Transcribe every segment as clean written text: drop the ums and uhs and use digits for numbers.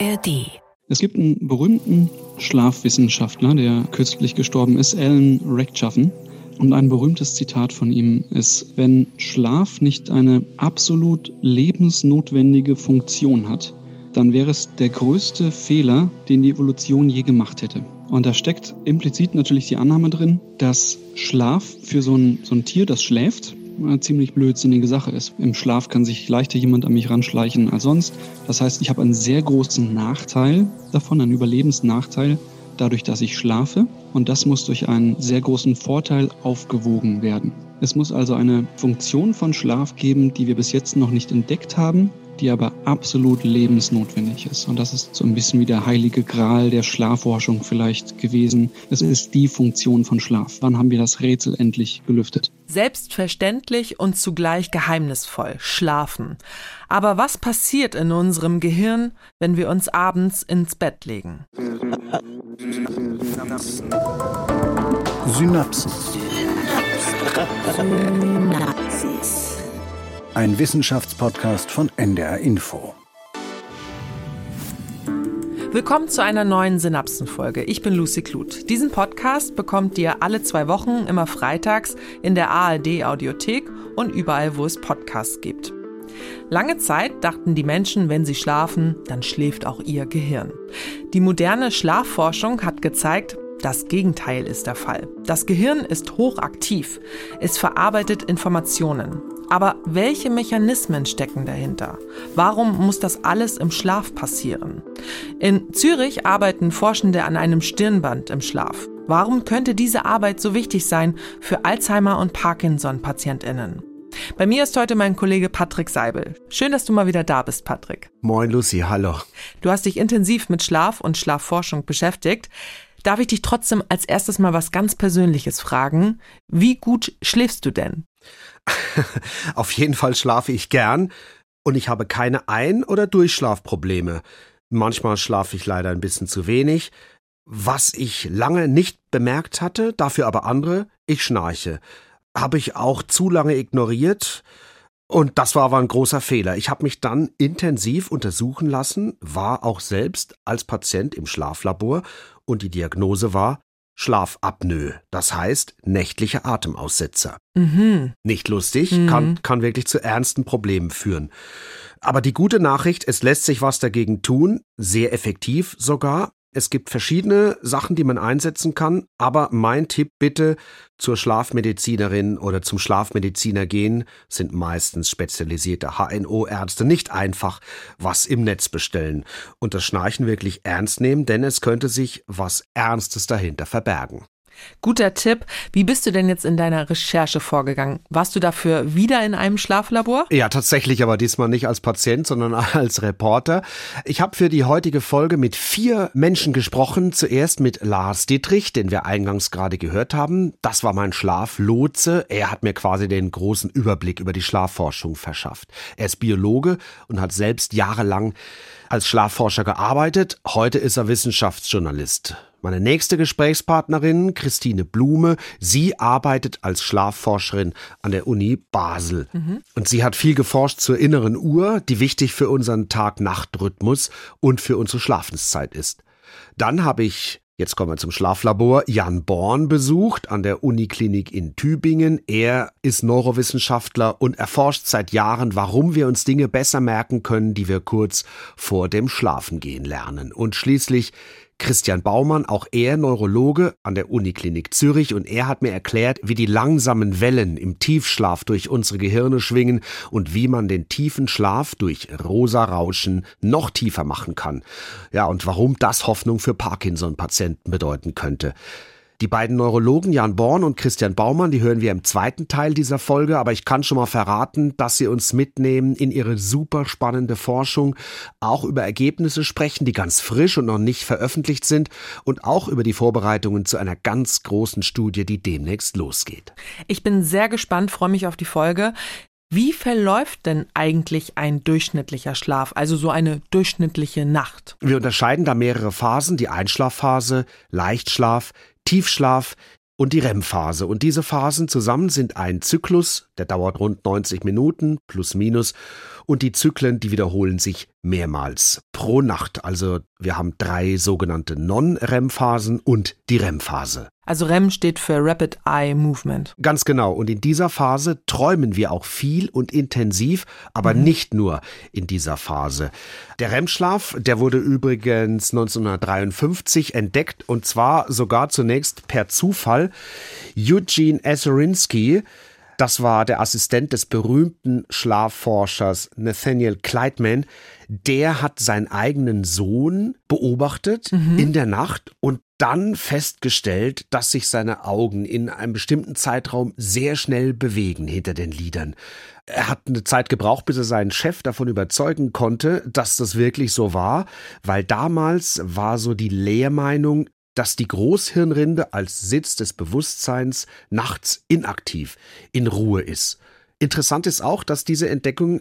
ARD. Es gibt einen berühmten Schlafwissenschaftler, der kürzlich gestorben ist, Alan Rechtschaffen. Und ein berühmtes Zitat von ihm ist: Wenn Schlaf nicht eine absolut lebensnotwendige Funktion hat, dann wäre es der größte Fehler, den die Evolution je gemacht hätte. Und da steckt implizit natürlich die Annahme drin, dass Schlaf für so ein Tier, das schläft, eine ziemlich blödsinnige Sache ist. Im Schlaf kann sich leichter jemand an mich ranschleichen als sonst. Das heißt, ich habe einen sehr großen Nachteil davon, einen Überlebensnachteil, dadurch, dass ich schlafe. Und das muss durch einen sehr großen Vorteil aufgewogen werden. Es muss also eine Funktion von Schlaf geben, die wir bis jetzt noch nicht entdeckt haben, die aber absolut lebensnotwendig ist. Und das ist so ein bisschen wie der heilige Gral der Schlafforschung vielleicht gewesen. Es ist die Funktion von Schlaf. Wann haben wir das Rätsel endlich gelüftet? Selbstverständlich und zugleich geheimnisvoll. Schlafen. Aber was passiert in unserem Gehirn, wenn wir uns abends ins Bett legen? Synapsen. Ein Wissenschaftspodcast von NDR Info. Willkommen zu einer neuen Synapsenfolge. Ich bin Lucy Kluth. Diesen Podcast bekommt ihr alle 2 Wochen, immer freitags, in der ARD-Audiothek und überall, wo es Podcasts gibt. Lange Zeit dachten die Menschen, wenn sie schlafen, dann schläft auch ihr Gehirn. Die moderne Schlafforschung hat gezeigt, das Gegenteil ist der Fall. Das Gehirn ist hochaktiv. Es verarbeitet Informationen. Aber welche Mechanismen stecken dahinter? Warum muss das alles im Schlaf passieren? In Zürich arbeiten Forschende an einem Stirnband im Schlaf. Warum könnte diese Arbeit so wichtig sein für Alzheimer- und Parkinson-PatientInnen? Bei mir ist heute mein Kollege Patrick Seibel. Schön, dass du mal wieder da bist, Patrick. Moin Lucy, hallo. Du hast dich intensiv mit Schlaf und Schlafforschung beschäftigt. Darf ich dich trotzdem als erstes mal was ganz Persönliches fragen? Wie gut schläfst du denn? Auf jeden Fall schlafe ich gern und ich habe keine Ein- oder Durchschlafprobleme. Manchmal schlafe ich leider ein bisschen zu wenig. Was ich lange nicht bemerkt hatte, dafür aber andere, ich schnarche. Habe ich auch zu lange ignoriert und das war aber ein großer Fehler. Ich habe mich dann intensiv untersuchen lassen, war auch selbst als Patient im Schlaflabor und die Diagnose war Schlafapnoe, das heißt nächtliche Atemaussetzer. Nicht lustig, kann wirklich zu ernsten Problemen führen. Aber die gute Nachricht, es lässt sich was dagegen tun, sehr effektiv sogar. Es gibt verschiedene Sachen, die man einsetzen kann, aber mein Tipp bitte zur Schlafmedizinerin oder zum Schlafmediziner gehen, sind meistens spezialisierte HNO-Ärzte, nicht einfach was im Netz bestellen und das Schnarchen wirklich ernst nehmen, denn es könnte sich was Ernstes dahinter verbergen. Guter Tipp. Wie bist du denn jetzt in deiner Recherche vorgegangen? Warst du dafür wieder in einem Schlaflabor? Ja, tatsächlich, aber diesmal nicht als Patient, sondern als Reporter. Ich habe für die heutige Folge mit 4 Menschen gesprochen. Zuerst mit Lars Dittrich, den wir eingangs gerade gehört haben. Das war mein Schlaflotse. Er hat mir quasi den großen Überblick über die Schlafforschung verschafft. Er ist Biologe und hat selbst jahrelang als Schlafforscher gearbeitet. Heute ist er Wissenschaftsjournalist. Meine nächste Gesprächspartnerin, Christine Blume, sie arbeitet als Schlafforscherin an der Uni Basel. Und sie hat viel geforscht zur inneren Uhr, die wichtig für unseren Tag-Nacht-Rhythmus und für unsere Schlafenszeit ist. Dann habe ich, jetzt kommen wir zum Schlaflabor, Jan Born besucht an der Uniklinik in Tübingen. Er ist Neurowissenschaftler und erforscht seit Jahren, warum wir uns Dinge besser merken können, die wir kurz vor dem Schlafengehen lernen. Und schließlich Christian Baumann, auch er Neurologe an der Uniklinik Zürich, und er hat mir erklärt, wie die langsamen Wellen im Tiefschlaf durch unsere Gehirne schwingen und wie man den tiefen Schlaf durch rosa Rauschen noch tiefer machen kann. Ja, und warum das Hoffnung für Parkinson-Patienten bedeuten könnte. Die beiden Neurologen Jan Born und Christian Baumann, die hören wir im zweiten Teil dieser Folge, aber ich kann schon mal verraten, dass sie uns mitnehmen in ihre super spannende Forschung, auch über Ergebnisse sprechen, die ganz frisch und noch nicht veröffentlicht sind und auch über die Vorbereitungen zu einer ganz großen Studie, die demnächst losgeht. Ich bin sehr gespannt, freue mich auf die Folge. Wie verläuft denn eigentlich ein durchschnittlicher Schlaf, also so eine durchschnittliche Nacht? Wir unterscheiden da mehrere Phasen, die Einschlafphase, Leichtschlaf, Tiefschlaf und die REM-Phase. Und diese Phasen zusammen sind ein Zyklus, der dauert rund 90 Minuten plus minus. und die Zyklen, die wiederholen sich mehrmals pro Nacht. Also wir haben 3 sogenannte Non-REM-Phasen und die REM-Phase. Also REM steht für Rapid Eye Movement. Ganz genau. Und in dieser Phase träumen wir auch viel und intensiv, aber nicht nur in dieser Phase. Der REM-Schlaf, der wurde übrigens 1953 entdeckt und zwar sogar zunächst per Zufall. Eugene Aserinsky, das war der Assistent des berühmten Schlafforschers Nathaniel Kleitman, der hat seinen eigenen Sohn beobachtet in der Nacht und dann festgestellt, dass sich seine Augen in einem bestimmten Zeitraum sehr schnell bewegen hinter den Lidern. Er hat eine Zeit gebraucht, bis er seinen Chef davon überzeugen konnte, dass das wirklich so war, weil damals war so die Lehrmeinung, dass die Großhirnrinde als Sitz des Bewusstseins nachts inaktiv, in Ruhe ist. Interessant ist auch, dass diese Entdeckung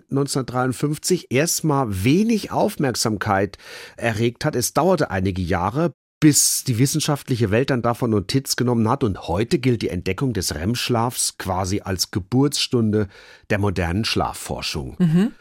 1953 erstmal wenig Aufmerksamkeit erregt hat. Es dauerte einige Jahre, bis die wissenschaftliche Welt dann davon Notiz genommen hat und heute gilt die Entdeckung des REM-Schlafs quasi als Geburtsstunde der modernen Schlafforschung.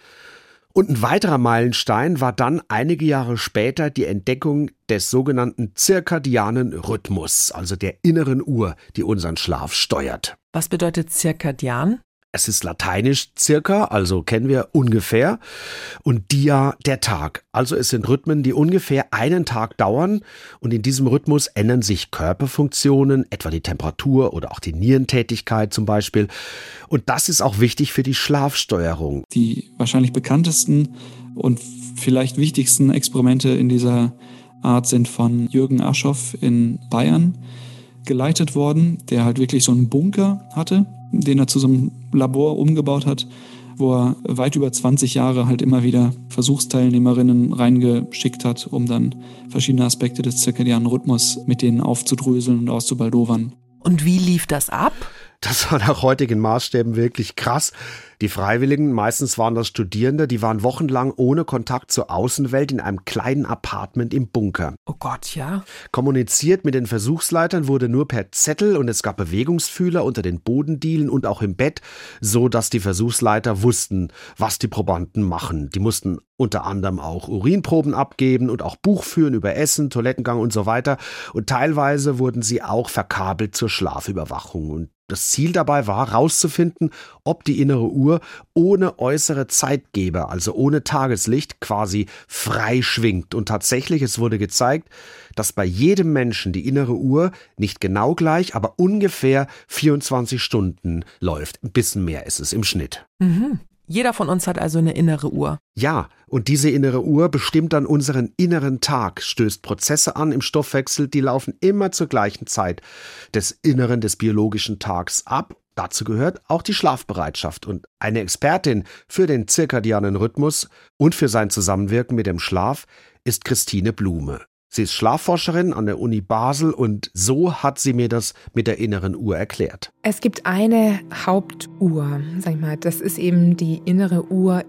Und ein weiterer Meilenstein war dann einige Jahre später die Entdeckung des sogenannten zirkadianen Rhythmus, also der inneren Uhr, die unseren Schlaf steuert. Was bedeutet zirkadian? Es ist lateinisch circa, also kennen wir ungefähr, und dia der Tag. Also es sind Rhythmen, die ungefähr einen Tag dauern und in diesem Rhythmus ändern sich Körperfunktionen, etwa die Temperatur oder auch die Nierentätigkeit zum Beispiel. Und das ist auch wichtig für die Schlafsteuerung. Die wahrscheinlich bekanntesten und vielleicht wichtigsten Experimente in dieser Art sind von Jürgen Aschoff in Bayern geleitet worden, der halt wirklich so einen Bunker hatte, den er zu so einem Labor umgebaut hat, wo er weit über 20 Jahre halt immer wieder Versuchsteilnehmerinnen reingeschickt hat, um dann verschiedene Aspekte des zirkadianen Rhythmus mit denen aufzudröseln und auszubaldowern. Und wie lief das ab? Das war nach heutigen Maßstäben wirklich krass. Die Freiwilligen, meistens waren das Studierende, die waren wochenlang ohne Kontakt zur Außenwelt in einem kleinen Apartment im Bunker. Oh Gott, ja. Kommuniziert mit den Versuchsleitern wurde nur per Zettel und es gab Bewegungsfühler unter den Bodendielen und auch im Bett, so dass die Versuchsleiter wussten, was die Probanden machen. Die mussten unter anderem auch Urinproben abgeben und auch Buch führen über Essen, Toilettengang und so weiter. Und teilweise wurden sie auch verkabelt zur Schlafüberwachung. Und das Ziel dabei war, herauszufinden, ob die innere Uhr ohne äußere Zeitgeber, also ohne Tageslicht, quasi frei schwingt. Und tatsächlich, es wurde gezeigt, dass bei jedem Menschen die innere Uhr nicht genau gleich, aber ungefähr 24 Stunden läuft. Ein bisschen mehr ist es im Schnitt. Jeder von uns hat also eine innere Uhr. Ja, und diese innere Uhr bestimmt dann unseren inneren Tag, stößt Prozesse an im Stoffwechsel, die laufen immer zur gleichen Zeit des Inneren des biologischen Tags ab. Dazu gehört auch die Schlafbereitschaft. Und eine Expertin für den zirkadianen Rhythmus und für sein Zusammenwirken mit dem Schlaf ist Christine Blume. Sie ist Schlafforscherin an der Uni Basel und so hat sie mir das mit der inneren Uhr erklärt. Es gibt eine Hauptuhr, sag ich mal, das ist eben die innere Uhr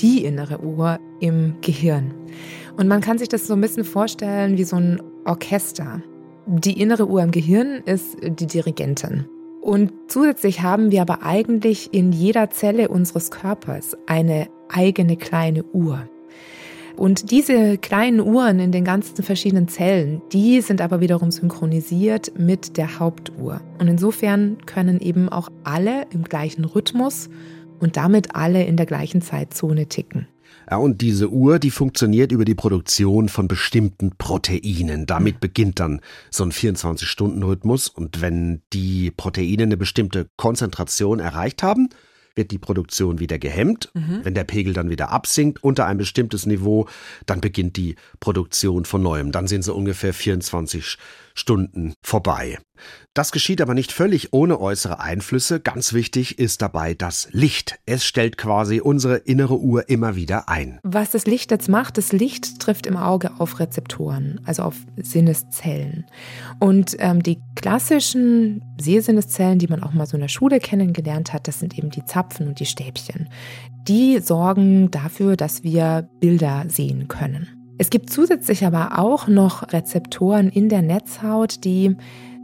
im Gehirn. Und man kann sich das so ein bisschen vorstellen wie so ein Orchester. Die innere Uhr im Gehirn ist die Dirigentin. Und zusätzlich haben wir aber eigentlich in jeder Zelle unseres Körpers eine eigene kleine Uhr. Und diese kleinen Uhren in den ganzen verschiedenen Zellen, die sind aber wiederum synchronisiert mit der Hauptuhr. Und insofern können eben auch alle im gleichen Rhythmus und damit alle in der gleichen Zeitzone ticken. Ja, und diese Uhr, die funktioniert über die Produktion von bestimmten Proteinen. Damit beginnt dann so ein 24-Stunden-Rhythmus. Und wenn die Proteine eine bestimmte Konzentration erreicht haben, wird die Produktion wieder gehemmt. Wenn der Pegel dann wieder absinkt unter ein bestimmtes Niveau, dann beginnt die Produktion von Neuem. Dann sind so ungefähr 24 Stunden vorbei. Das geschieht aber nicht völlig ohne äußere Einflüsse. Ganz wichtig ist dabei das Licht. Es stellt quasi unsere innere Uhr immer wieder ein. Was das Licht jetzt macht, das Licht trifft im Auge auf Rezeptoren, also auf Sinneszellen. Und die klassischen Sehsinneszellen, die man auch mal so in der Schule kennengelernt hat, das sind eben die Zapfen und die Stäbchen. Die sorgen dafür, dass wir Bilder sehen können. Es gibt zusätzlich aber auch noch Rezeptoren in der Netzhaut, die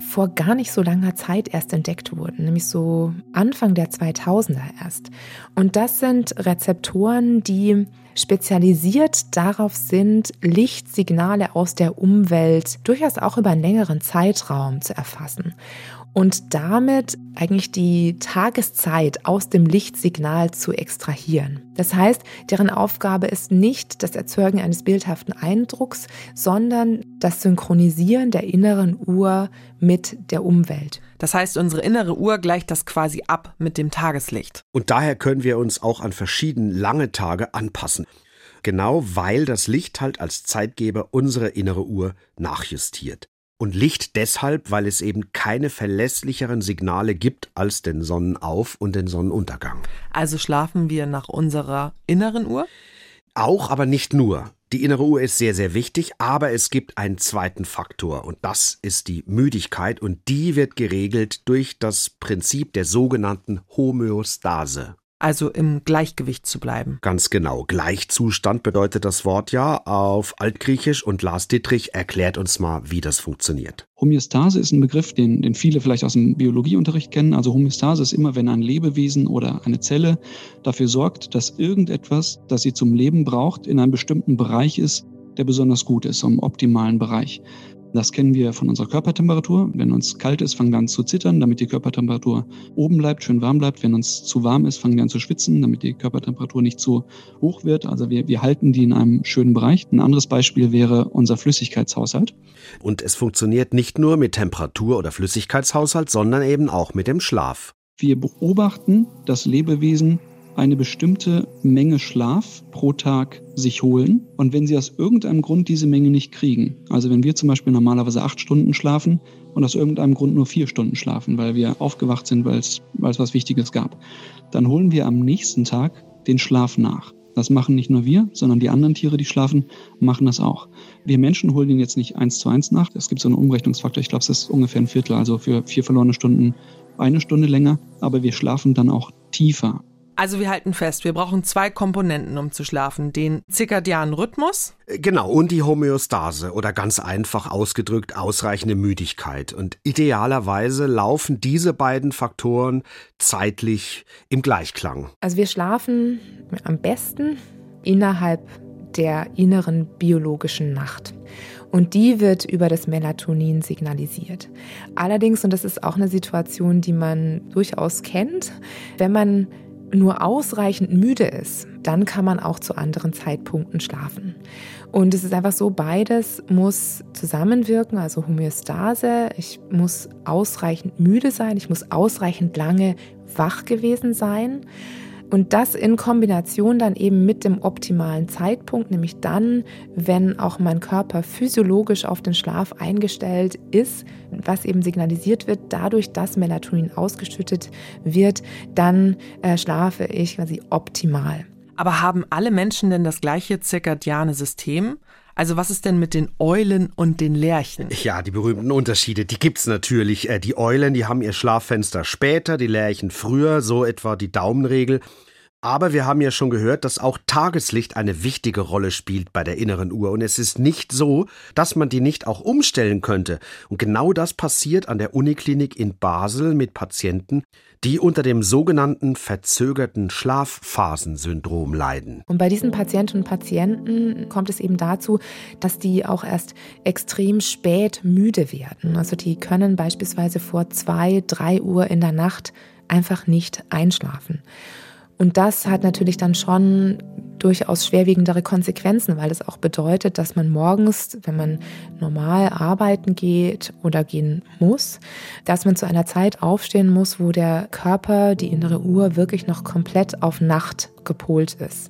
vor gar nicht so langer Zeit erst entdeckt wurden, nämlich so Anfang der 2000er erst. Und das sind Rezeptoren, die spezialisiert darauf sind, Lichtsignale aus der Umwelt durchaus auch über einen längeren Zeitraum zu erfassen und damit eigentlich die Tageszeit aus dem Lichtsignal zu extrahieren. Das heißt, deren Aufgabe ist nicht das Erzeugen eines bildhaften Eindrucks, sondern das Synchronisieren der inneren Uhr mit der Umwelt. Das heißt, unsere innere Uhr gleicht das quasi ab mit dem Tageslicht. Und daher können wir uns auch an verschiedene lange Tage anpassen. Genau weil das Licht halt als Zeitgeber unsere innere Uhr nachjustiert. Und Licht deshalb, weil es eben keine verlässlicheren Signale gibt als den Sonnenauf- und den Sonnenuntergang. Also schlafen wir nach unserer inneren Uhr? Auch, aber nicht nur. Die innere Uhr ist sehr, sehr wichtig, aber es gibt einen zweiten Faktor und das ist die Müdigkeit und die wird geregelt durch das Prinzip der sogenannten Homöostase. Also im Gleichgewicht zu bleiben. Ganz genau. Gleichzustand bedeutet das Wort ja auf Altgriechisch und Lars Dittrich erklärt uns mal, wie das funktioniert. Homöostase ist ein Begriff, den viele vielleicht aus dem Biologieunterricht kennen. Also Homöostase ist immer, wenn ein Lebewesen oder eine Zelle dafür sorgt, dass irgendetwas, das sie zum Leben braucht, in einem bestimmten Bereich ist, der besonders gut ist, im optimalen Bereich. Das kennen wir von unserer Körpertemperatur. Wenn uns kalt ist, fangen wir an zu zittern, damit die Körpertemperatur oben bleibt, schön warm bleibt. Wenn uns zu warm ist, fangen wir an zu schwitzen, damit die Körpertemperatur nicht zu hoch wird. Also wir halten die in einem schönen Bereich. Ein anderes Beispiel wäre unser Flüssigkeitshaushalt. Und es funktioniert nicht nur mit Temperatur- oder Flüssigkeitshaushalt, sondern eben auch mit dem Schlaf. Wir beobachten, dass Lebewesen eine bestimmte Menge Schlaf pro Tag sich holen. Und wenn sie aus irgendeinem Grund diese Menge nicht kriegen, also wenn wir zum Beispiel normalerweise 8 Stunden schlafen und aus irgendeinem Grund nur 4 Stunden schlafen, weil wir aufgewacht sind, weil es was Wichtiges gab, dann holen wir am nächsten Tag den Schlaf nach. Das machen nicht nur wir, sondern die anderen Tiere, die schlafen, machen das auch. Wir Menschen holen den jetzt nicht 1:1 nach. Es gibt so einen Umrechnungsfaktor, ich glaube, es ist ungefähr ein Viertel, also für 4 verlorene Stunden 1 Stunde länger, aber wir schlafen dann auch tiefer. Also wir halten fest, wir brauchen 2 Komponenten, um zu schlafen. Den zirkadianen Rhythmus. Genau, und die Homöostase oder ganz einfach ausgedrückt ausreichende Müdigkeit. Und idealerweise laufen diese beiden Faktoren zeitlich im Gleichklang. Also wir schlafen am besten innerhalb der inneren biologischen Nacht. Und die wird über das Melatonin signalisiert. Allerdings, und das ist auch eine Situation, die man durchaus kennt, wenn man nur ausreichend müde ist, dann kann man auch zu anderen Zeitpunkten schlafen. Und es ist einfach so, beides muss zusammenwirken, also Homöostase. Ich muss ausreichend müde sein, ich muss ausreichend lange wach gewesen sein. Und das in Kombination dann eben mit dem optimalen Zeitpunkt, nämlich dann, wenn auch mein Körper physiologisch auf den Schlaf eingestellt ist, was eben signalisiert wird, dadurch, dass Melatonin ausgeschüttet wird, dann schlafe ich quasi optimal. Aber haben alle Menschen denn das gleiche zirkadiane System? Also was ist denn mit den Eulen und den Lerchen? Ja, die berühmten Unterschiede, die gibt's natürlich. Die Eulen, die haben ihr Schlaffenster später, die Lerchen früher, so etwa die Daumenregel. Aber wir haben ja schon gehört, dass auch Tageslicht eine wichtige Rolle spielt bei der inneren Uhr. Und es ist nicht so, dass man die nicht auch umstellen könnte. Und genau das passiert an der Uniklinik in Basel mit Patienten, die unter dem sogenannten verzögerten Schlafphasensyndrom leiden. Und bei diesen Patientinnen und Patienten kommt es eben dazu, dass die auch erst extrem spät müde werden. Also die können beispielsweise vor 2, 3 Uhr in der Nacht einfach nicht einschlafen. Und das hat natürlich dann schon durchaus schwerwiegendere Konsequenzen, weil das auch bedeutet, dass man morgens, wenn man normal arbeiten geht oder gehen muss, dass man zu einer Zeit aufstehen muss, wo der Körper, die innere Uhr wirklich noch komplett auf Nacht gepolt ist.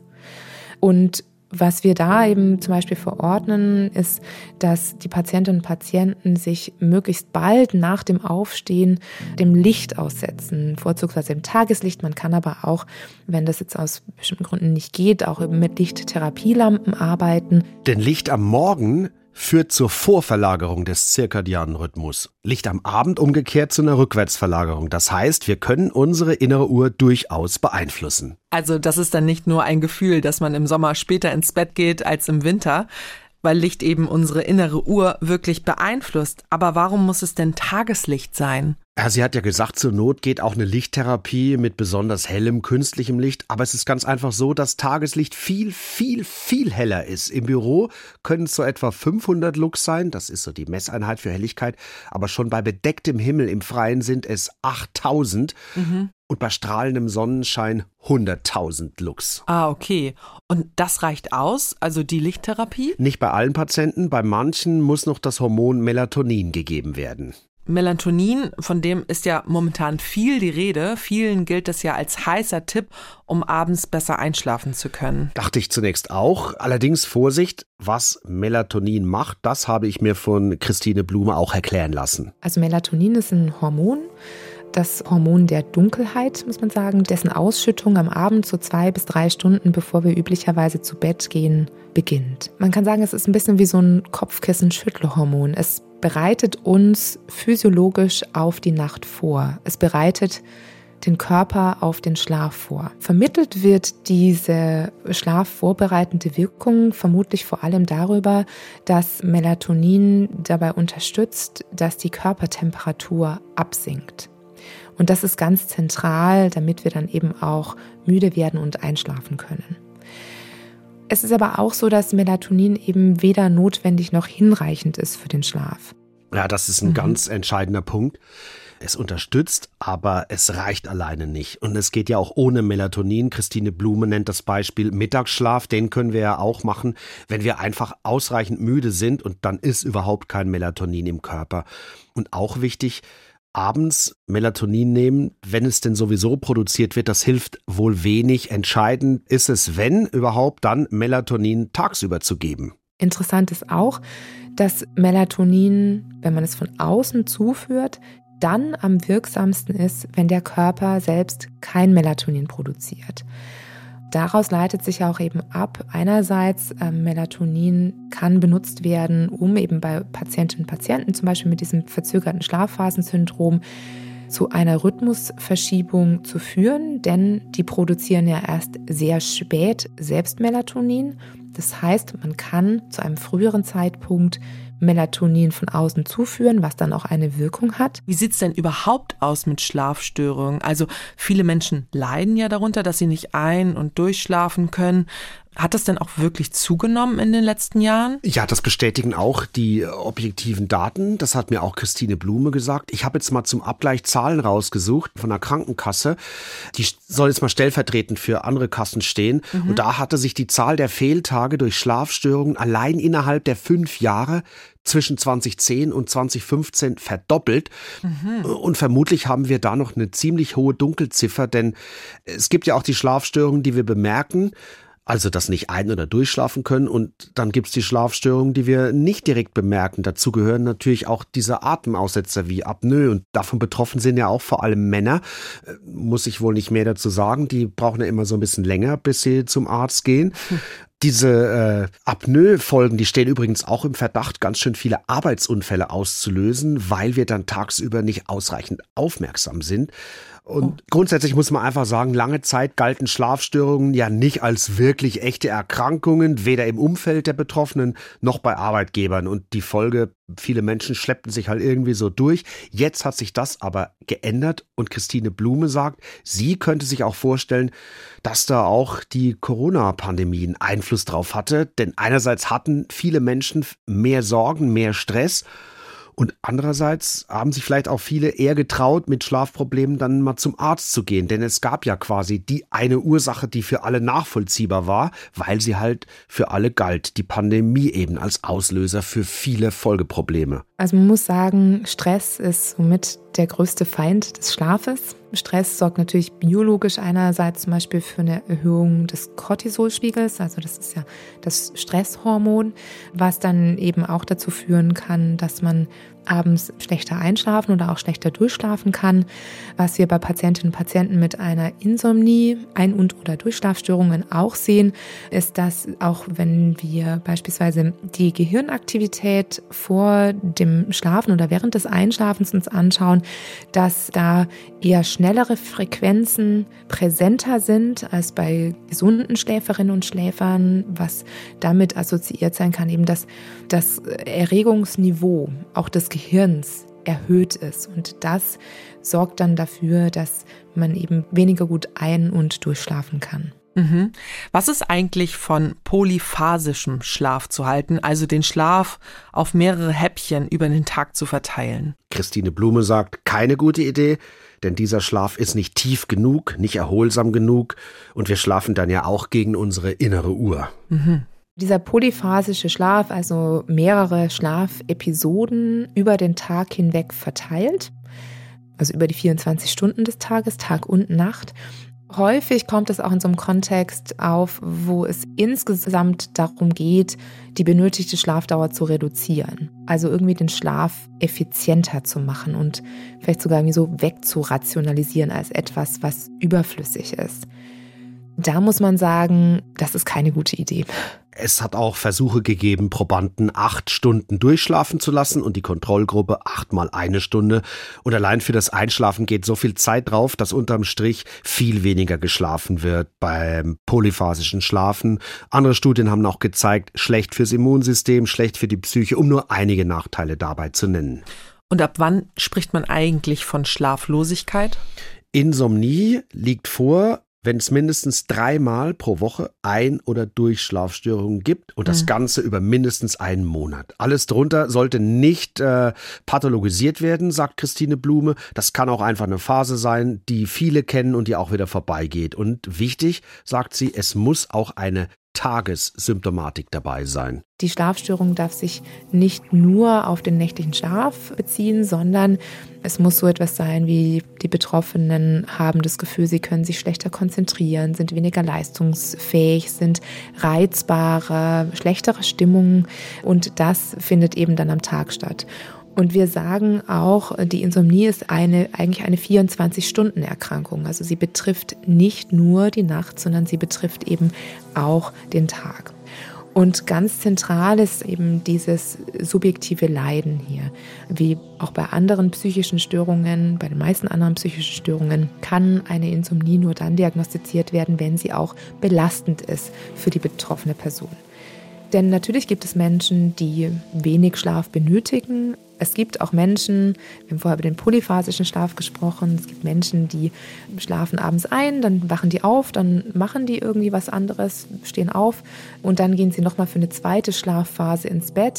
Und was wir da eben zum Beispiel verordnen, ist, dass die Patientinnen und Patienten sich möglichst bald nach dem Aufstehen dem Licht aussetzen, vorzugsweise im Tageslicht. Man kann aber auch, wenn das jetzt aus bestimmten Gründen nicht geht, auch eben mit Lichttherapielampen arbeiten. Denn Licht am Morgen führt zur Vorverlagerung des zirkadianen Rhythmus. Licht am Abend umgekehrt zu einer Rückwärtsverlagerung. Das heißt, wir können unsere innere Uhr durchaus beeinflussen. Also das ist dann nicht nur ein Gefühl, dass man im Sommer später ins Bett geht als im Winter. weil Licht eben unsere innere Uhr wirklich beeinflusst. Aber warum muss es denn Tageslicht sein? Ja, sie hat ja gesagt, zur Not geht auch eine Lichttherapie mit besonders hellem künstlichem Licht. Aber es ist ganz einfach so, dass Tageslicht viel, viel, viel heller ist. Im Büro können es so etwa 500 Lux sein. Das ist so die Messeinheit für Helligkeit. Aber schon bei bedecktem Himmel im Freien sind es 8000. Und bei strahlendem Sonnenschein 100.000 Lux. Ah, okay. Und das reicht aus, also die Lichttherapie? Nicht bei allen Patienten. Bei manchen muss noch das Hormon Melatonin gegeben werden. Melatonin, von dem ist ja momentan viel die Rede. Vielen gilt das ja als heißer Tipp, um abends besser einschlafen zu können. Dachte ich zunächst auch. Allerdings Vorsicht, was Melatonin macht, das habe ich mir von Christine Blume auch erklären lassen. Also Melatonin ist ein Hormon, das Hormon der Dunkelheit, muss man sagen, dessen Ausschüttung am Abend so 2 bis 3 Stunden, bevor wir üblicherweise zu Bett gehen, beginnt. Man kann sagen, es ist ein bisschen wie so ein Kopfkissen-Schüttelhormon. Es bereitet uns physiologisch auf die Nacht vor. Es bereitet den Körper auf den Schlaf vor. Vermittelt wird diese schlafvorbereitende Wirkung vermutlich vor allem darüber, dass Melatonin dabei unterstützt, dass die Körpertemperatur absinkt. Und das ist ganz zentral, damit wir dann eben auch müde werden und einschlafen können. Es ist aber auch so, dass Melatonin eben weder notwendig noch hinreichend ist für den Schlaf. Ja, das ist ein ganz entscheidender Punkt. Es unterstützt, aber es reicht alleine nicht. Und es geht ja auch ohne Melatonin. Christine Blume nennt das Beispiel Mittagsschlaf. Den können wir ja auch machen, wenn wir einfach ausreichend müde sind. Und dann ist überhaupt kein Melatonin im Körper. Und auch wichtig, abends Melatonin nehmen, wenn es denn sowieso produziert wird, das hilft wohl wenig. Entscheidend ist es, wenn überhaupt, dann Melatonin tagsüber zu geben. Interessant ist auch, dass Melatonin, wenn man es von außen zuführt, dann am wirksamsten ist, wenn der Körper selbst kein Melatonin produziert. Daraus leitet sich auch eben ab, einerseits Melatonin kann benutzt werden, um eben bei Patientinnen und Patienten, zum Beispiel mit diesem verzögerten Schlafphasensyndrom, zu einer Rhythmusverschiebung zu führen, denn die produzieren ja erst sehr spät selbst Melatonin. Das heißt, man kann zu einem früheren Zeitpunkt Melatonin von außen zuführen, was dann auch eine Wirkung hat. Wie sieht es denn überhaupt aus mit Schlafstörungen? Also viele Menschen leiden ja darunter, dass sie nicht ein- und durchschlafen können. Hat das denn auch wirklich zugenommen in den letzten Jahren? Ja, das bestätigen auch die objektiven Daten. Das hat mir auch Christine Blume gesagt. Ich habe jetzt mal zum Abgleich Zahlen rausgesucht von der Krankenkasse. Die soll jetzt mal stellvertretend für andere Kassen stehen. Und da hatte sich die Zahl der Fehltage durch Schlafstörungen allein innerhalb der 5 Jahre zwischen 2010 und 2015 verdoppelt. Und vermutlich haben wir da noch eine ziemlich hohe Dunkelziffer, denn es gibt ja auch die Schlafstörungen, die wir bemerken, also das nicht ein- oder durchschlafen können, und dann gibt's die Schlafstörungen, die wir nicht direkt bemerken. Dazu gehören natürlich auch diese Atemaussetzer wie Apnoe, und davon betroffen sind ja auch vor allem Männer. Muss ich wohl nicht mehr dazu sagen, die brauchen ja immer so ein bisschen länger, bis sie zum Arzt gehen. Diese Apnoe-Folgen, die stehen übrigens auch im Verdacht, ganz schön viele Arbeitsunfälle auszulösen, weil wir dann tagsüber nicht ausreichend aufmerksam sind. Und grundsätzlich muss man einfach sagen, lange Zeit galten Schlafstörungen ja nicht als wirklich echte Erkrankungen, weder im Umfeld der Betroffenen noch bei Arbeitgebern. Und die Folge, viele Menschen schleppten sich halt irgendwie so durch. Jetzt hat sich das aber geändert, und Christine Blume sagt, sie könnte sich auch vorstellen, dass da auch die Corona-Pandemie einen Einfluss drauf hatte. Denn einerseits hatten viele Menschen mehr Sorgen, mehr Stress. Und andererseits haben sich vielleicht auch viele eher getraut, mit Schlafproblemen dann mal zum Arzt zu gehen. Denn es gab ja quasi die eine Ursache, die für alle nachvollziehbar war, weil sie halt für alle galt. Die Pandemie eben als Auslöser für viele Folgeprobleme. Also man muss sagen, Stress ist somit der größte Feind des Schlafes. Stress sorgt natürlich biologisch einerseits zum Beispiel für eine Erhöhung des Cortisolspiegels, also das ist ja das Stresshormon, was dann eben auch dazu führen kann, dass man abends schlechter einschlafen oder auch schlechter durchschlafen kann. Was wir bei Patientinnen und Patienten mit einer Insomnie, Ein- und oder Durchschlafstörungen auch sehen, ist, dass auch wenn wir beispielsweise die Gehirnaktivität vor dem Schlafen oder während des Einschlafens uns anschauen, dass da eher schnellere Frequenzen präsenter sind als bei gesunden Schläferinnen und Schläfern, was damit assoziiert sein kann, eben dass das Erregungsniveau auch des Gehirns erhöht ist. Und das sorgt dann dafür, dass man eben weniger gut ein- und durchschlafen kann. Mhm. Was ist eigentlich von polyphasischem Schlaf zu halten, also den Schlaf auf mehrere Häppchen über den Tag zu verteilen? Christine Blume sagt, keine gute Idee, denn dieser Schlaf ist nicht tief genug, nicht erholsam genug und wir schlafen dann ja auch gegen unsere innere Uhr. Mhm. Dieser polyphasische Schlaf, also mehrere Schlafepisoden über den Tag hinweg verteilt, also über die 24 Stunden des Tages, Tag und Nacht. Häufig kommt es auch in so einem Kontext auf, wo es insgesamt darum geht, die benötigte Schlafdauer zu reduzieren. Also irgendwie den Schlaf effizienter zu machen und vielleicht sogar irgendwie so wegzurationalisieren als etwas, was überflüssig ist. Da muss man sagen, das ist keine gute Idee. Es hat auch Versuche gegeben, Probanden 8 Stunden durchschlafen zu lassen und die Kontrollgruppe 8 mal 1 Stunde. Und allein für das Einschlafen geht so viel Zeit drauf, dass unterm Strich viel weniger geschlafen wird beim polyphasischen Schlafen. Andere Studien haben auch gezeigt, schlecht fürs Immunsystem, schlecht für die Psyche, um nur einige Nachteile dabei zu nennen. Und ab wann spricht man eigentlich von Schlaflosigkeit? Insomnie liegt vor, wenn es mindestens 3-mal pro Woche Ein- oder Durchschlafstörungen gibt und das Ganze über mindestens einen Monat. Alles drunter sollte nicht pathologisiert werden, sagt Christine Blume. Das kann auch einfach eine Phase sein, die viele kennen und die auch wieder vorbeigeht. Und wichtig, sagt sie, es muss auch eine Tagessymptomatik dabei sein. Die Schlafstörung darf sich nicht nur auf den nächtlichen Schlaf beziehen, sondern es muss so etwas sein wie die Betroffenen haben das Gefühl, sie können sich schlechter konzentrieren, sind weniger leistungsfähig, sind reizbarer, schlechtere Stimmung und das findet eben dann am Tag statt. Und wir sagen auch, die Insomnie ist eigentlich eine 24-Stunden-Erkrankung. Also sie betrifft nicht nur die Nacht, sondern sie betrifft eben auch den Tag. Und ganz zentral ist eben dieses subjektive Leiden hier. Wie auch bei anderen psychischen Störungen, bei den meisten anderen psychischen Störungen, kann eine Insomnie nur dann diagnostiziert werden, wenn sie auch belastend ist für die betroffene Person. Denn natürlich gibt es Menschen, die wenig Schlaf benötigen. Es gibt auch Menschen, wir haben vorher über den polyphasischen Schlaf gesprochen, es gibt Menschen, die schlafen abends ein, dann wachen die auf, dann machen die irgendwie was anderes, stehen auf und dann gehen sie nochmal für eine zweite Schlafphase ins Bett,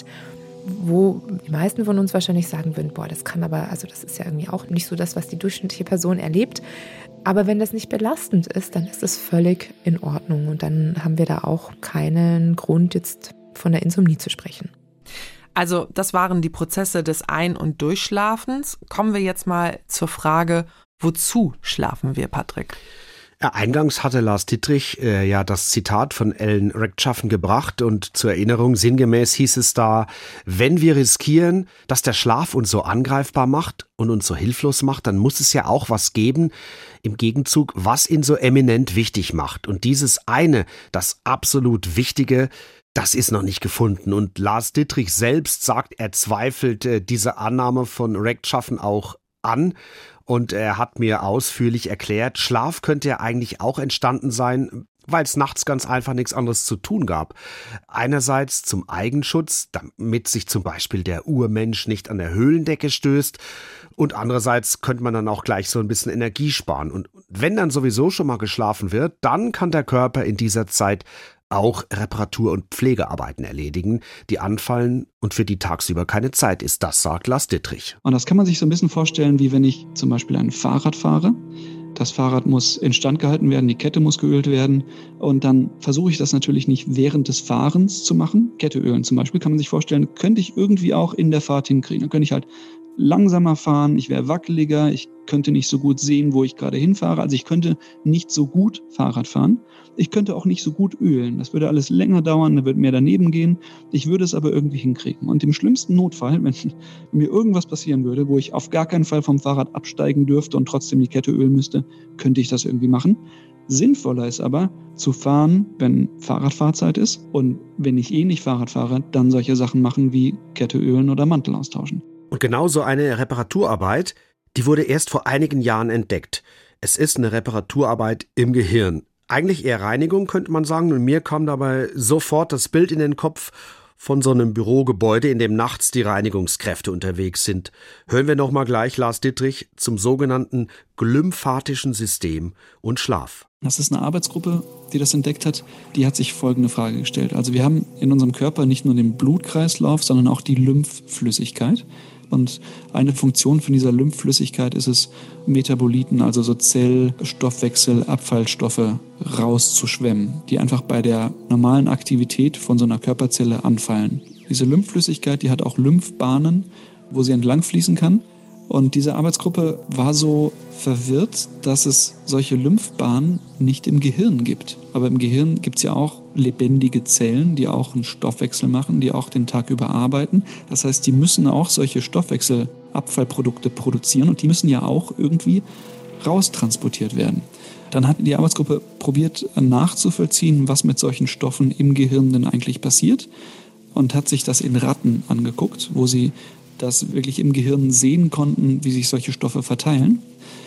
wo die meisten von uns wahrscheinlich sagen würden, boah, das kann aber, also das ist ja irgendwie auch nicht so das, was die durchschnittliche Person erlebt. Aber wenn das nicht belastend ist, dann ist es völlig in Ordnung und dann haben wir da auch keinen Grund, jetzt von der Insomnie zu sprechen. Also das waren die Prozesse des Ein- und Durchschlafens. Kommen wir jetzt mal zur Frage, wozu schlafen wir, Patrick? Ja, eingangs hatte Lars Dittrich ja das Zitat von Ellen Rechtschaffen gebracht und zur Erinnerung sinngemäß hieß es da, wenn wir riskieren, dass der Schlaf uns so angreifbar macht und uns so hilflos macht, dann muss es ja auch was geben im Gegenzug, was ihn so eminent wichtig macht. Und dieses eine, das absolut Wichtige, das ist noch nicht gefunden. Und Lars Dittrich selbst sagt, er zweifelt diese Annahme von Rechtschaffen auch an. Und er hat mir ausführlich erklärt, Schlaf könnte ja eigentlich auch entstanden sein, weil es nachts ganz einfach nichts anderes zu tun gab. Einerseits zum Eigenschutz, damit sich zum Beispiel der Urmensch nicht an der Höhlendecke stößt. Und andererseits könnte man dann auch gleich so ein bisschen Energie sparen. Und wenn dann sowieso schon mal geschlafen wird, dann kann der Körper in dieser Zeit auch Reparatur- und Pflegearbeiten erledigen, die anfallen und für die tagsüber keine Zeit ist. Das sagt Lars Dittrich. Und das kann man sich so ein bisschen vorstellen, wie wenn ich zum Beispiel ein Fahrrad fahre. Das Fahrrad muss instand gehalten werden, die Kette muss geölt werden und dann versuche ich das natürlich nicht während des Fahrens zu machen. Kette ölen zum Beispiel kann man sich vorstellen, könnte ich irgendwie auch in der Fahrt hinkriegen. Dann könnte ich halt langsamer fahren, ich wäre wackeliger, ich könnte nicht so gut sehen, wo ich gerade hinfahre. Also ich könnte nicht so gut Fahrrad fahren. Ich könnte auch nicht so gut ölen. Das würde alles länger dauern, da würde mehr daneben gehen. Ich würde es aber irgendwie hinkriegen. Und im schlimmsten Notfall, wenn mir irgendwas passieren würde, wo ich auf gar keinen Fall vom Fahrrad absteigen dürfte und trotzdem die Kette ölen müsste, könnte ich das irgendwie machen. Sinnvoller ist aber, zu fahren, wenn Fahrradfahrzeit ist. Und wenn ich nicht Fahrrad fahre, dann solche Sachen machen wie Kette ölen oder Mantel austauschen. Und genau so eine Reparaturarbeit, die wurde erst vor einigen Jahren entdeckt. Es ist eine Reparaturarbeit im Gehirn. Eigentlich eher Reinigung, könnte man sagen. Und mir kam dabei sofort das Bild in den Kopf von so einem Bürogebäude, in dem nachts die Reinigungskräfte unterwegs sind. Hören wir nochmal gleich Lars Dittrich zum sogenannten glymphatischen System und Schlaf. Das ist eine Arbeitsgruppe, die das entdeckt hat. Die hat sich folgende Frage gestellt. Also wir haben in unserem Körper nicht nur den Blutkreislauf, sondern auch die Lymphflüssigkeit. Und eine Funktion von dieser Lymphflüssigkeit ist es, Metaboliten, also so Zellstoffwechsel, Abfallstoffe rauszuschwemmen, die einfach bei der normalen Aktivität von so einer Körperzelle anfallen. Diese Lymphflüssigkeit, die hat auch Lymphbahnen, wo sie entlang fließen kann. Und diese Arbeitsgruppe war so verwirrt, dass es solche Lymphbahnen nicht im Gehirn gibt. Aber im Gehirn gibt es ja auch lebendige Zellen, die auch einen Stoffwechsel machen, die auch den Tag über arbeiten. Das heißt, die müssen auch solche Stoffwechselabfallprodukte produzieren und die müssen ja auch irgendwie raustransportiert werden. Dann hat die Arbeitsgruppe probiert nachzuvollziehen, was mit solchen Stoffen im Gehirn denn eigentlich passiert und hat sich das in Ratten angeguckt, wo sie das wirklich im Gehirn sehen konnten, wie sich solche Stoffe verteilen.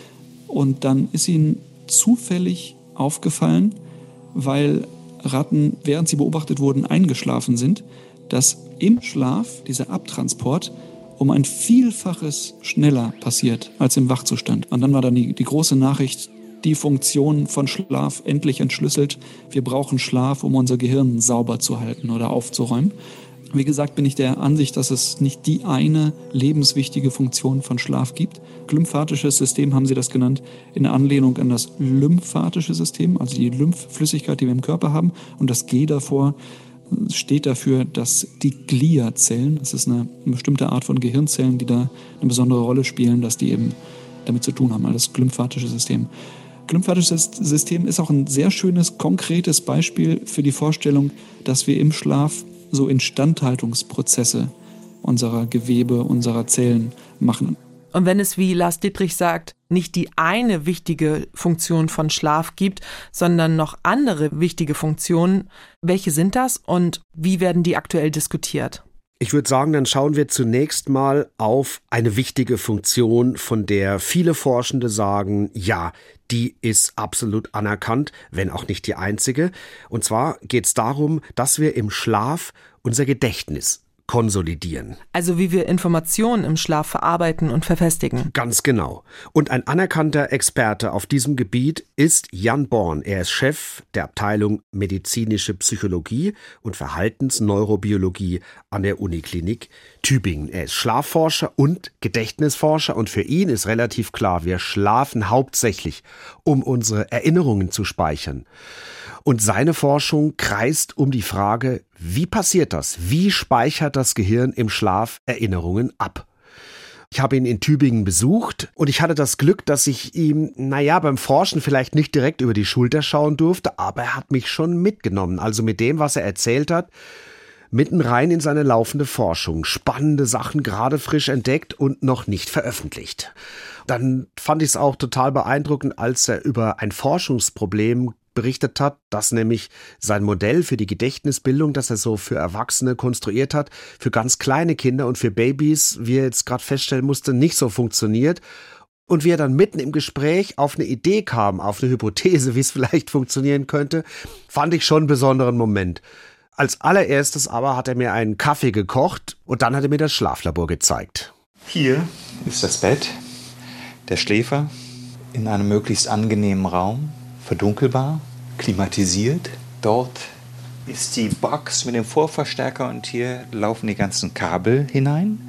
Und dann ist ihnen zufällig aufgefallen, weil Ratten, während sie beobachtet wurden, eingeschlafen sind, dass im Schlaf dieser Abtransport um ein Vielfaches schneller passiert als im Wachzustand. Und dann war dann die große Nachricht, die Funktion von Schlaf endlich entschlüsselt. Wir brauchen Schlaf, um unser Gehirn sauber zu halten oder aufzuräumen. Wie gesagt, bin ich der Ansicht, dass es nicht die eine lebenswichtige Funktion von Schlaf gibt. Glymphatisches System haben sie das genannt, in Anlehnung an das lymphatische System, also die Lymphflüssigkeit, die wir im Körper haben. Und das G davor steht dafür, dass die Gliazellen, das ist eine bestimmte Art von Gehirnzellen, die da eine besondere Rolle spielen, dass die eben damit zu tun haben, also das glymphatische System. Glymphatisches System ist auch ein sehr schönes, konkretes Beispiel für die Vorstellung, dass wir im Schlaf so Instandhaltungsprozesse unserer Gewebe, unserer Zellen machen. Und wenn es, wie Lars Dittrich sagt, nicht die eine wichtige Funktion von Schlaf gibt, sondern noch andere wichtige Funktionen, welche sind das und wie werden die aktuell diskutiert? Ich würde sagen, dann schauen wir zunächst mal auf eine wichtige Funktion, von der viele Forschende sagen, ja, die ist absolut anerkannt, wenn auch nicht die einzige. Und zwar geht es darum, dass wir im Schlaf unser Gedächtnis konsolidieren. Also wie wir Informationen im Schlaf verarbeiten und verfestigen. Ganz genau. Und ein anerkannter Experte auf diesem Gebiet ist Jan Born. Er ist Chef der Abteilung Medizinische Psychologie und Verhaltensneurobiologie an der Uniklinik Tübingen. Er ist Schlafforscher und Gedächtnisforscher und für ihn ist relativ klar, wir schlafen hauptsächlich, um unsere Erinnerungen zu speichern. Und seine Forschung kreist um die Frage, wie passiert das? Wie speichert das Gehirn im Schlaf Erinnerungen ab? Ich habe ihn in Tübingen besucht und ich hatte das Glück, dass ich ihm, beim Forschen vielleicht nicht direkt über die Schulter schauen durfte, aber er hat mich schon mitgenommen. Also mit dem, was er erzählt hat, mitten rein in seine laufende Forschung. Spannende Sachen, gerade frisch entdeckt und noch nicht veröffentlicht. Dann fand ich es auch total beeindruckend, als er über ein Forschungsproblem berichtet hat, dass nämlich sein Modell für die Gedächtnisbildung, das er so für Erwachsene konstruiert hat, für ganz kleine Kinder und für Babys, wie er jetzt gerade feststellen musste, nicht so funktioniert. Und wie er dann mitten im Gespräch auf eine Idee kam, auf eine Hypothese, wie es vielleicht funktionieren könnte, fand ich schon einen besonderen Moment. Als allererstes aber hat er mir einen Kaffee gekocht und dann hat er mir das Schlaflabor gezeigt. Hier ist das Bett, der Schläfer in einem möglichst angenehmen Raum, verdunkelbar, klimatisiert. Dort ist die Box mit dem Vorverstärker und hier laufen die ganzen Kabel hinein,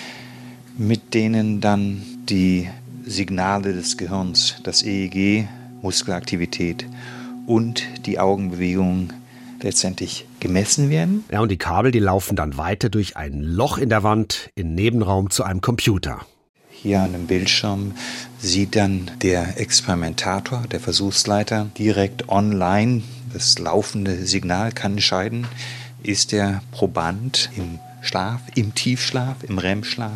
mit denen dann die Signale des Gehirns, das EEG, Muskelaktivität und die Augenbewegung, letztendlich gemessen werden. Ja, und die Kabel, die laufen dann weiter durch ein Loch in der Wand im Nebenraum zu einem Computer. Hier an dem Bildschirm sieht dann der Experimentator, der Versuchsleiter, direkt online das laufende Signal, kann entscheiden, ist der Proband im Schlaf, im Tiefschlaf, im REM-Schlaf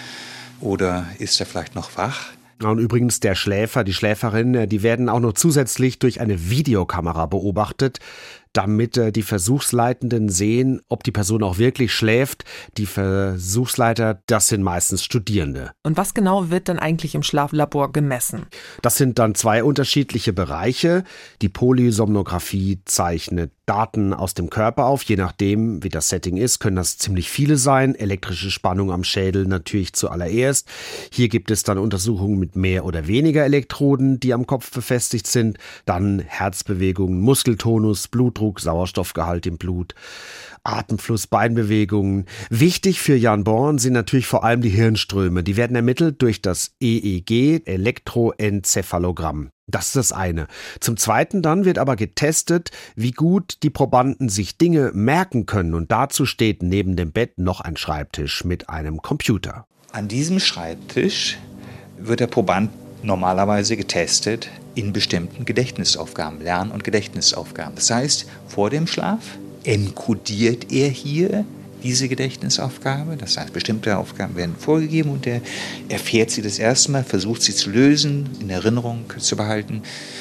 oder ist er vielleicht noch wach? Und übrigens der Schläfer, die Schläferin, die werden auch noch zusätzlich durch eine Videokamera beobachtet, damit die Versuchsleitenden sehen, ob die Person auch wirklich schläft. Die Versuchsleiter, das sind meistens Studierende. Und was genau wird dann eigentlich im Schlaflabor gemessen? Das sind dann 2 unterschiedliche Bereiche. Die Polysomnographie zeichnet Daten aus dem Körper auf. Je nachdem, wie das Setting ist, können das ziemlich viele sein. Elektrische Spannung am Schädel natürlich zuallererst. Hier gibt es dann Untersuchungen mit mehr oder weniger Elektroden, die am Kopf befestigt sind. Dann Herzbewegungen, Muskeltonus, Blutdruck, Sauerstoffgehalt im Blut, Atemfluss, Beinbewegungen. Wichtig für Jan Born sind natürlich vor allem die Hirnströme. Die werden ermittelt durch das EEG, Elektroenzephalogramm. Das ist das eine. Zum Zweiten dann wird aber getestet, wie gut die Probanden sich Dinge merken können. Und dazu steht neben dem Bett noch ein Schreibtisch mit einem Computer. An diesem Schreibtisch wird der Proband normalerweise getestet in bestimmten Gedächtnisaufgaben, Lern- und Gedächtnisaufgaben. Das heißt, vor dem Schlaf enkodiert er hier diese Gedächtnisaufgabe. Das heißt, bestimmte Aufgaben werden vorgegeben und er erfährt sie das erste Mal, versucht sie zu lösen, in Erinnerung zu behalten.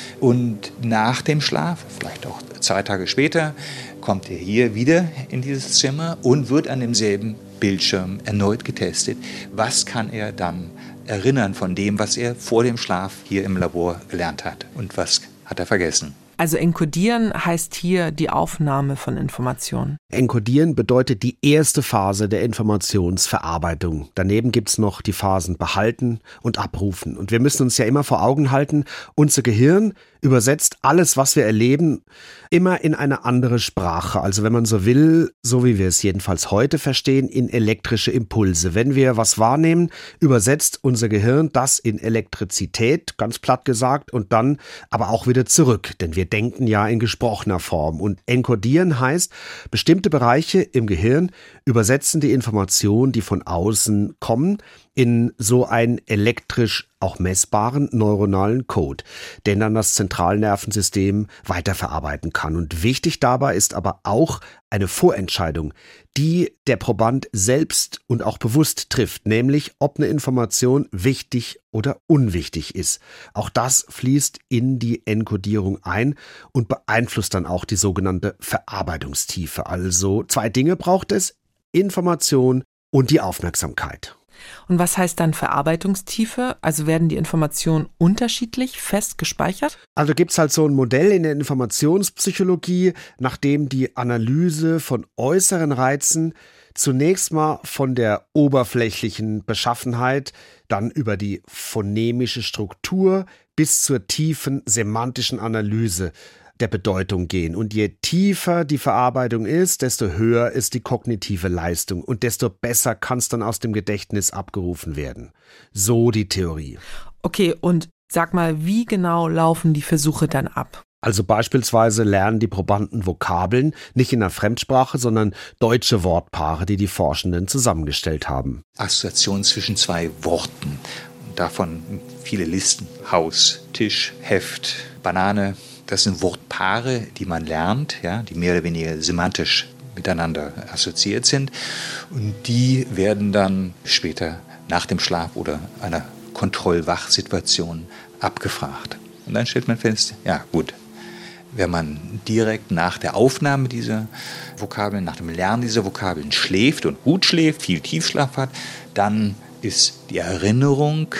Und nach dem Schlaf, vielleicht auch 2 Tage später, kommt er hier wieder in dieses Zimmer und wird an demselben Bildschirm erneut getestet. Was kann er dann erinnern von dem, was er vor dem Schlaf hier im Labor gelernt hat und was hat er vergessen? Also enkodieren heißt hier die Aufnahme von Informationen. Enkodieren bedeutet die erste Phase der Informationsverarbeitung. Daneben gibt's noch die Phasen behalten und abrufen. Und wir müssen uns ja immer vor Augen halten, unser Gehirn übersetzt alles, was wir erleben, immer in eine andere Sprache. Also wenn man so will, so wie wir es jedenfalls heute verstehen, in elektrische Impulse. Wenn wir was wahrnehmen, übersetzt unser Gehirn das in Elektrizität, ganz platt gesagt, und dann aber auch wieder zurück. Denn wir denken ja in gesprochener Form. Und enkodieren heißt, bestimmte Bereiche im Gehirn übersetzen die Informationen, die von außen kommen, in so einen elektrisch auch messbaren neuronalen Code, den dann das Zentralnervensystem weiterverarbeiten kann. Und wichtig dabei ist aber auch eine Vorentscheidung, die der Proband selbst und auch bewusst trifft, nämlich ob eine Information wichtig oder unwichtig ist. Auch das fließt in die Enkodierung ein und beeinflusst dann auch die sogenannte Verarbeitungstiefe. Also 2 Dinge braucht es: Information und die Aufmerksamkeit. Und was heißt dann Verarbeitungstiefe? Also werden die Informationen unterschiedlich fest gespeichert? Also gibt es halt so ein Modell in der Informationspsychologie, nach dem die Analyse von äußeren Reizen zunächst mal von der oberflächlichen Beschaffenheit, dann über die phonemische Struktur bis zur tiefen semantischen Analyse der Bedeutung gehen. Und je tiefer die Verarbeitung ist, desto höher ist die kognitive Leistung und desto besser kann es dann aus dem Gedächtnis abgerufen werden. So die Theorie. Okay, und sag mal, wie genau laufen die Versuche dann ab? Also beispielsweise lernen die Probanden Vokabeln, nicht in einer Fremdsprache, sondern deutsche Wortpaare, die die Forschenden zusammengestellt haben. Assoziation zwischen 2 Worten. Und davon viele Listen. Haus, Tisch, Heft, Banane. Das sind Wortpaare, die man lernt, ja, die mehr oder weniger semantisch miteinander assoziiert sind. Und die werden dann später nach dem Schlaf oder einer Kontrollwachsituation abgefragt. Und dann stellt man fest, ja gut, wenn man direkt nach der Aufnahme dieser Vokabeln, nach dem Lernen dieser Vokabeln schläft und gut schläft, viel Tiefschlaf hat, dann ist die Erinnerung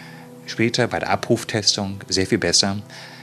später bei der Abruftestung sehr viel besser,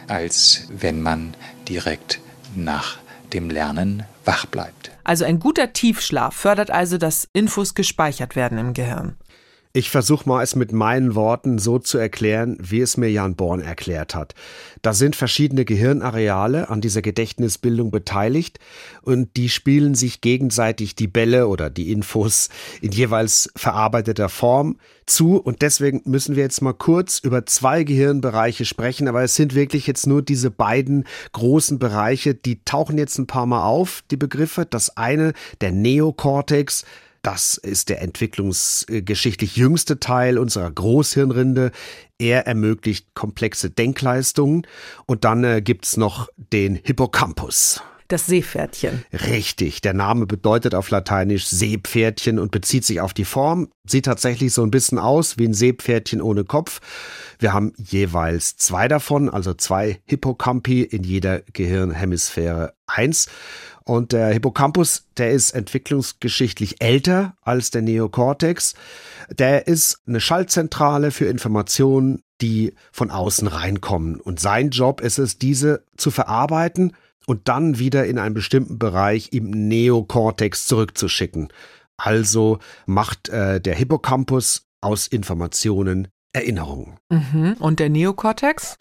als wenn man direkt nach dem Lernen wach bleibt. Also ein guter Tiefschlaf fördert also, dass Infos gespeichert werden im Gehirn. Ich versuche mal, es mit meinen Worten so zu erklären, wie es mir Jan Born erklärt hat. Da sind verschiedene Gehirnareale an dieser Gedächtnisbildung beteiligt und die spielen sich gegenseitig die Bälle oder die Infos in jeweils verarbeiteter Form zu. Und deswegen müssen wir jetzt mal kurz über 2 Gehirnbereiche sprechen. Aber es sind wirklich jetzt nur diese beiden großen Bereiche, die tauchen jetzt ein paar Mal auf, die Begriffe. Das eine, der Neokortex. Das ist der entwicklungsgeschichtlich jüngste Teil unserer Großhirnrinde. Er ermöglicht komplexe Denkleistungen. Und dann gibt's noch den Hippocampus. Das Seepferdchen. Richtig, der Name bedeutet auf Lateinisch Seepferdchen und bezieht sich auf die Form. Sieht tatsächlich so ein bisschen aus wie ein Seepferdchen ohne Kopf. Wir haben jeweils 2 davon, also 2 Hippocampi in jeder Gehirnhemisphäre 1. Und der Hippocampus, der ist entwicklungsgeschichtlich älter als der Neokortex. Der ist eine Schaltzentrale für Informationen, die von außen reinkommen. Und sein Job ist es, diese zu verarbeiten und dann wieder in einen bestimmten Bereich im Neokortex zurückzuschicken. Also macht der Hippocampus aus Informationen Erinnerungen. Und der Neokortex?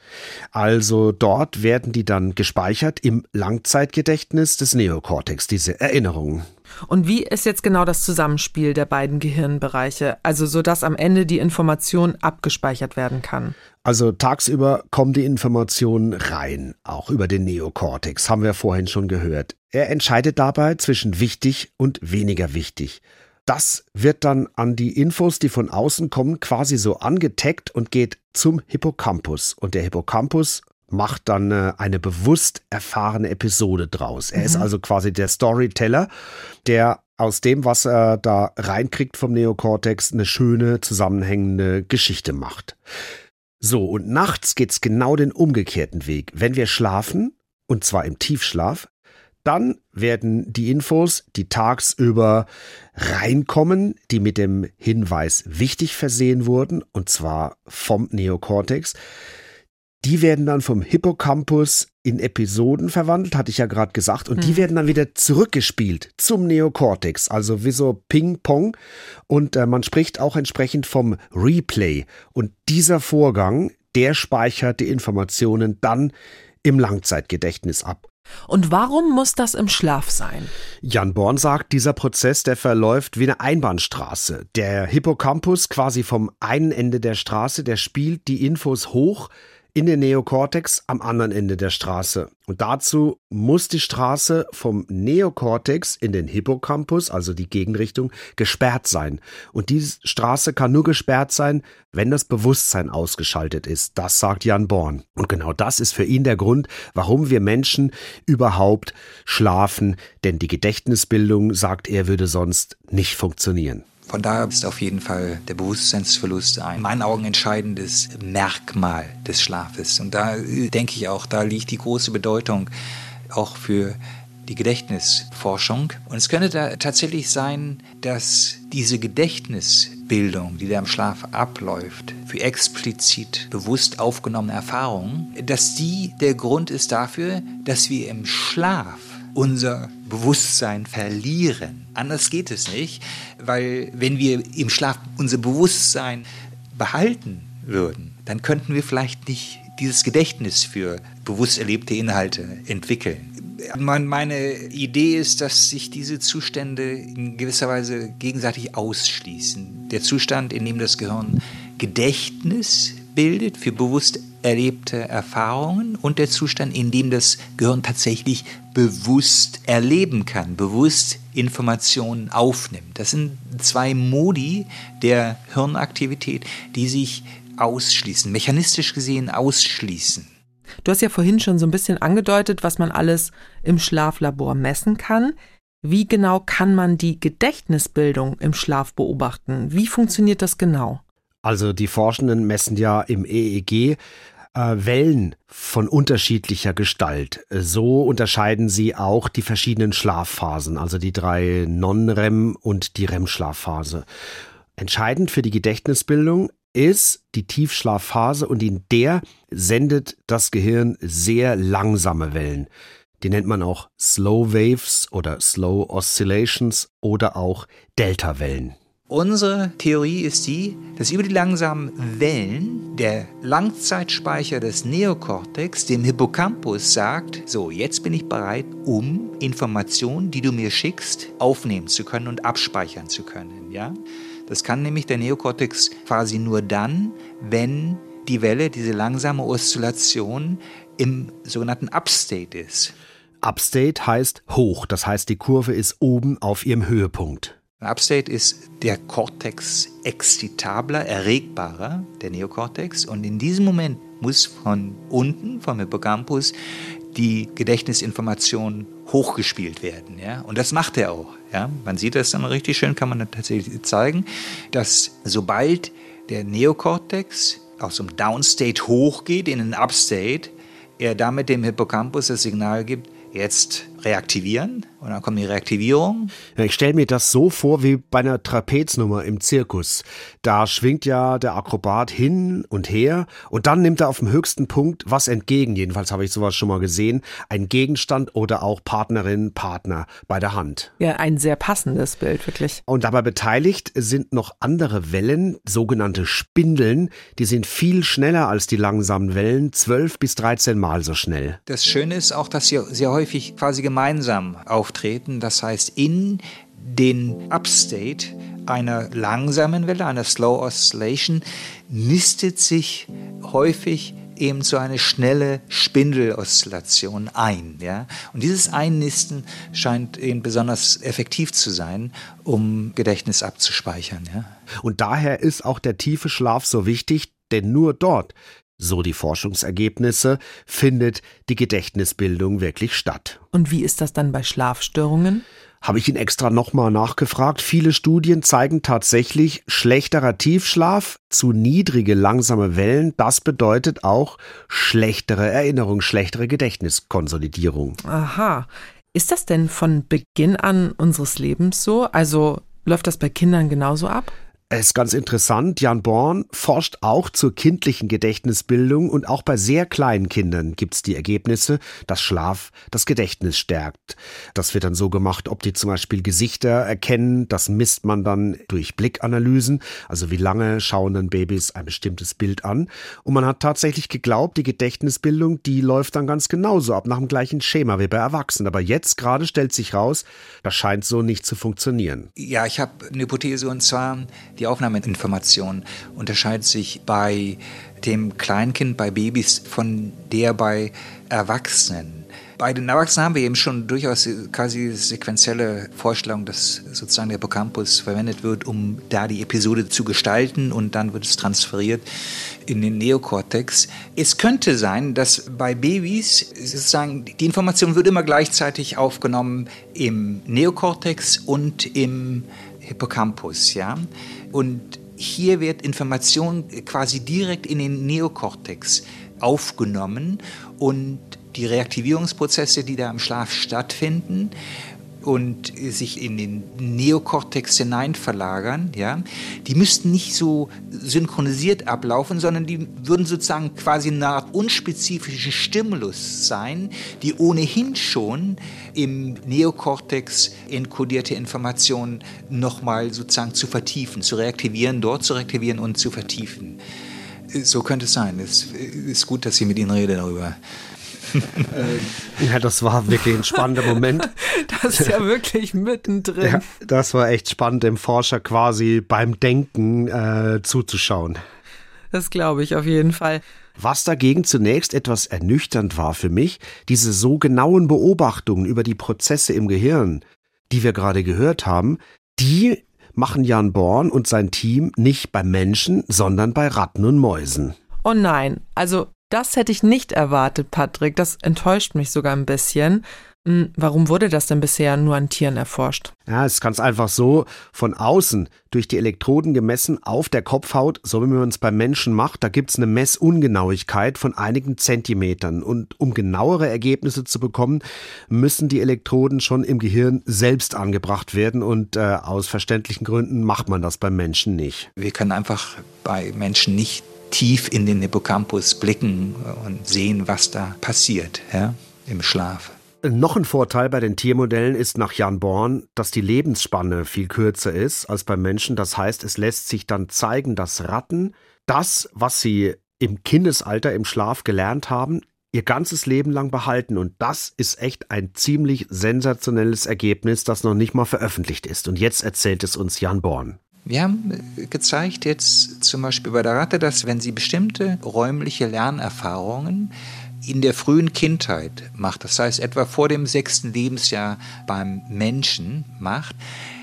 Also dort werden die dann gespeichert im Langzeitgedächtnis des Neokortex, diese Erinnerungen. Und wie ist jetzt genau das Zusammenspiel der beiden Gehirnbereiche, also sodass am Ende die Information abgespeichert werden kann? Also tagsüber kommen die Informationen rein, auch über den Neokortex, haben wir vorhin schon gehört. Er entscheidet dabei zwischen wichtig und weniger wichtig. Das wird dann an die Infos, die von außen kommen, quasi so angetaggt und geht zum Hippocampus. Und der Hippocampus macht dann eine bewusst erfahrene Episode draus. Er ist also quasi der Storyteller, der aus dem, was er da reinkriegt vom Neokortex, eine schöne, zusammenhängende Geschichte macht. So, und nachts geht's genau den umgekehrten Weg. Wenn wir schlafen, und zwar im Tiefschlaf, dann werden die Infos, die tagsüber reinkommen, die mit dem Hinweis wichtig versehen wurden, und zwar vom Neokortex, die werden dann vom Hippocampus in Episoden verwandelt, hatte ich ja gerade gesagt, und die werden dann wieder zurückgespielt zum Neokortex, also wie so Ping-Pong, und man spricht auch entsprechend vom Replay. Und dieser Vorgang, der speichert die Informationen dann im Langzeitgedächtnis ab. Und warum muss das im Schlaf sein? Jan Born sagt, dieser Prozess, der verläuft wie eine Einbahnstraße. Der Hippocampus quasi vom einen Ende der Straße, der spielt die Infos hoch in den Neokortex am anderen Ende der Straße. Und dazu muss die Straße vom Neokortex in den Hippocampus, also die Gegenrichtung, gesperrt sein. Und diese Straße kann nur gesperrt sein, wenn das Bewusstsein ausgeschaltet ist. Das sagt Jan Born. Und genau das ist für ihn der Grund, warum wir Menschen überhaupt schlafen. Denn die Gedächtnisbildung, sagt er, würde sonst nicht funktionieren. Von daher ist auf jeden Fall der Bewusstseinsverlust ein, in meinen Augen, entscheidendes Merkmal des Schlafes. Und da denke ich auch, da liegt die große Bedeutung auch für die Gedächtnisforschung. Und es könnte da tatsächlich sein, dass diese Gedächtnisbildung, die da im Schlaf abläuft, für explizit bewusst aufgenommene Erfahrungen, dass die der Grund ist dafür, dass wir im Schlaf unser Bewusstsein verlieren. Anders geht es nicht, weil wenn wir im Schlaf unser Bewusstsein behalten würden, dann könnten wir vielleicht nicht dieses Gedächtnis für bewusst erlebte Inhalte entwickeln. Meine Idee ist, dass sich diese Zustände in gewisser Weise gegenseitig ausschließen. Der Zustand, in dem das Gehirn Gedächtnis bildet für bewusst erlebte Erfahrungen und der Zustand, in dem das Gehirn tatsächlich bewusst erleben kann, bewusst Informationen aufnimmt. Das sind 2 Modi der Hirnaktivität, die sich ausschließen, mechanistisch gesehen ausschließen. Du hast ja vorhin schon so ein bisschen angedeutet, was man alles im Schlaflabor messen kann. Wie genau kann man die Gedächtnisbildung im Schlaf beobachten? Wie funktioniert das genau? Also die Forschenden messen ja im EEG Wellen von unterschiedlicher Gestalt. So unterscheiden sie auch die verschiedenen Schlafphasen, also die 3 Non-REM und die REM-Schlafphase. Entscheidend für die Gedächtnisbildung ist die Tiefschlafphase und in der sendet das Gehirn sehr langsame Wellen. Die nennt man auch Slow Waves oder Slow Oscillations oder auch Delta-Wellen. Unsere Theorie ist die, dass über die langsamen Wellen der Langzeitspeicher des Neokortex dem Hippocampus sagt, so, jetzt bin ich bereit, um Informationen, die du mir schickst, aufnehmen zu können und abspeichern zu können. Ja? Das kann nämlich der Neokortex quasi nur dann, wenn die Welle, diese langsame Oszillation im sogenannten Upstate ist. Upstate heißt hoch, das heißt, die Kurve ist oben auf ihrem Höhepunkt. Upstate ist der Kortex excitabler, erregbarer, der Neokortex. Und in diesem Moment muss von unten, vom Hippocampus, die Gedächtnisinformation hochgespielt werden. Ja? Und das macht er auch. Ja? Man sieht das dann richtig schön, kann man dann tatsächlich zeigen, dass sobald der Neokortex aus dem Downstate hochgeht in den Upstate, er damit dem Hippocampus das Signal gibt, jetzt reaktivieren. Und dann kommt die Reaktivierung. Ja, ich stelle mir das so vor wie bei einer Trapeznummer im Zirkus. Da schwingt ja der Akrobat hin und her und dann nimmt er auf dem höchsten Punkt was entgegen. Jedenfalls habe ich sowas schon mal gesehen. Ein Gegenstand oder auch Partnerin, Partner bei der Hand. Ja, ein sehr passendes Bild, wirklich. Und dabei beteiligt sind noch andere Wellen, sogenannte Spindeln. Die sind viel schneller als die langsamen Wellen, 12 bis 13 Mal so schnell. Das Schöne ist auch, dass sie sehr häufig quasi gemeinsam auftreten. Das heißt, in den Upstate einer langsamen Welle, einer Slow Oscillation, nistet sich häufig eben so eine schnelle Spindeloszillation ein. Ja? Und dieses Einnisten scheint eben besonders effektiv zu sein, um Gedächtnis abzuspeichern. Ja? Und daher ist auch der tiefe Schlaf so wichtig, denn nur dort, so die Forschungsergebnisse, findet die Gedächtnisbildung wirklich statt. Und wie ist das dann bei Schlafstörungen? Habe ich ihn extra nochmal nachgefragt. Viele Studien zeigen tatsächlich schlechterer Tiefschlaf, zu niedrige langsame Wellen. Das bedeutet auch schlechtere Erinnerung, schlechtere Gedächtniskonsolidierung. Aha. Ist das denn von Beginn an unseres Lebens so? Also läuft das bei Kindern genauso ab? Es ist ganz interessant, Jan Born forscht auch zur kindlichen Gedächtnisbildung und auch bei sehr kleinen Kindern gibt es die Ergebnisse, dass Schlaf das Gedächtnis stärkt. Das wird dann so gemacht, ob die zum Beispiel Gesichter erkennen, das misst man dann durch Blickanalysen, also wie lange schauen dann Babys ein bestimmtes Bild an. Und man hat tatsächlich geglaubt, die Gedächtnisbildung, die läuft dann ganz genauso ab, nach dem gleichen Schema wie bei Erwachsenen. Aber jetzt gerade stellt sich raus, das scheint so nicht zu funktionieren. Ja, ich habe eine Hypothese, und zwar die Aufnahmeinformation unterscheidet sich bei dem Kleinkind, bei Babys, von der bei Erwachsenen. Bei den Erwachsenen haben wir eben schon durchaus quasi sequenzielle Vorstellung, dass sozusagen der Hippocampus verwendet wird, um da die Episode zu gestalten, und dann wird es transferiert in den Neokortex. Es könnte sein, dass bei Babys sozusagen die Information wird immer gleichzeitig aufgenommen im Neokortex und im Hippocampus, ja. Und hier wird Information quasi direkt in den Neokortex aufgenommen, und die Reaktivierungsprozesse, die da im Schlaf stattfinden und sich in den Neokortex hinein verlagern, ja, die müssten nicht so synchronisiert ablaufen, sondern die würden sozusagen quasi eine Art unspezifischer Stimulus sein, die ohnehin schon im Neokortex enkodierte Informationen nochmal sozusagen zu vertiefen, zu reaktivieren, dort zu reaktivieren und zu vertiefen. So könnte es sein. Es ist gut, dass ich mit Ihnen rede darüber. Ja, das war wirklich ein spannender Moment. Das ist ja wirklich mittendrin. Ja, das war echt spannend, dem Forscher quasi beim Denken zuzuschauen. Das glaube ich auf jeden Fall. Was dagegen zunächst etwas ernüchternd war für mich, diese so genauen Beobachtungen über die Prozesse im Gehirn, die wir gerade gehört haben, die machen Jan Born und sein Team nicht bei Menschen, sondern bei Ratten und Mäusen. Oh nein, also das hätte ich nicht erwartet, Patrick. Das enttäuscht mich sogar ein bisschen. Warum wurde das denn bisher nur an Tieren erforscht? Ja, es ist ganz einfach so, von außen durch die Elektroden gemessen auf der Kopfhaut, so wie man es beim Menschen macht, da gibt es eine Messungenauigkeit von einigen Zentimetern. Und um genauere Ergebnisse zu bekommen, müssen die Elektroden schon im Gehirn selbst angebracht werden, und aus verständlichen Gründen macht man das beim Menschen nicht. Wir können einfach bei Menschen nicht tief in den Hippocampus blicken und sehen, was da passiert, ja, im Schlaf. Noch ein Vorteil bei den Tiermodellen ist nach Jan Born, dass die Lebensspanne viel kürzer ist als beim Menschen. Das heißt, es lässt sich dann zeigen, dass Ratten das, was sie im Kindesalter im Schlaf gelernt haben, ihr ganzes Leben lang behalten. Und das ist echt ein ziemlich sensationelles Ergebnis, das noch nicht mal veröffentlicht ist. Und jetzt erzählt es uns Jan Born. Wir haben gezeigt jetzt zum Beispiel bei der Ratte, dass wenn sie bestimmte räumliche Lernerfahrungen in der frühen Kindheit macht, das heißt etwa vor dem 6. Lebensjahr beim Menschen macht,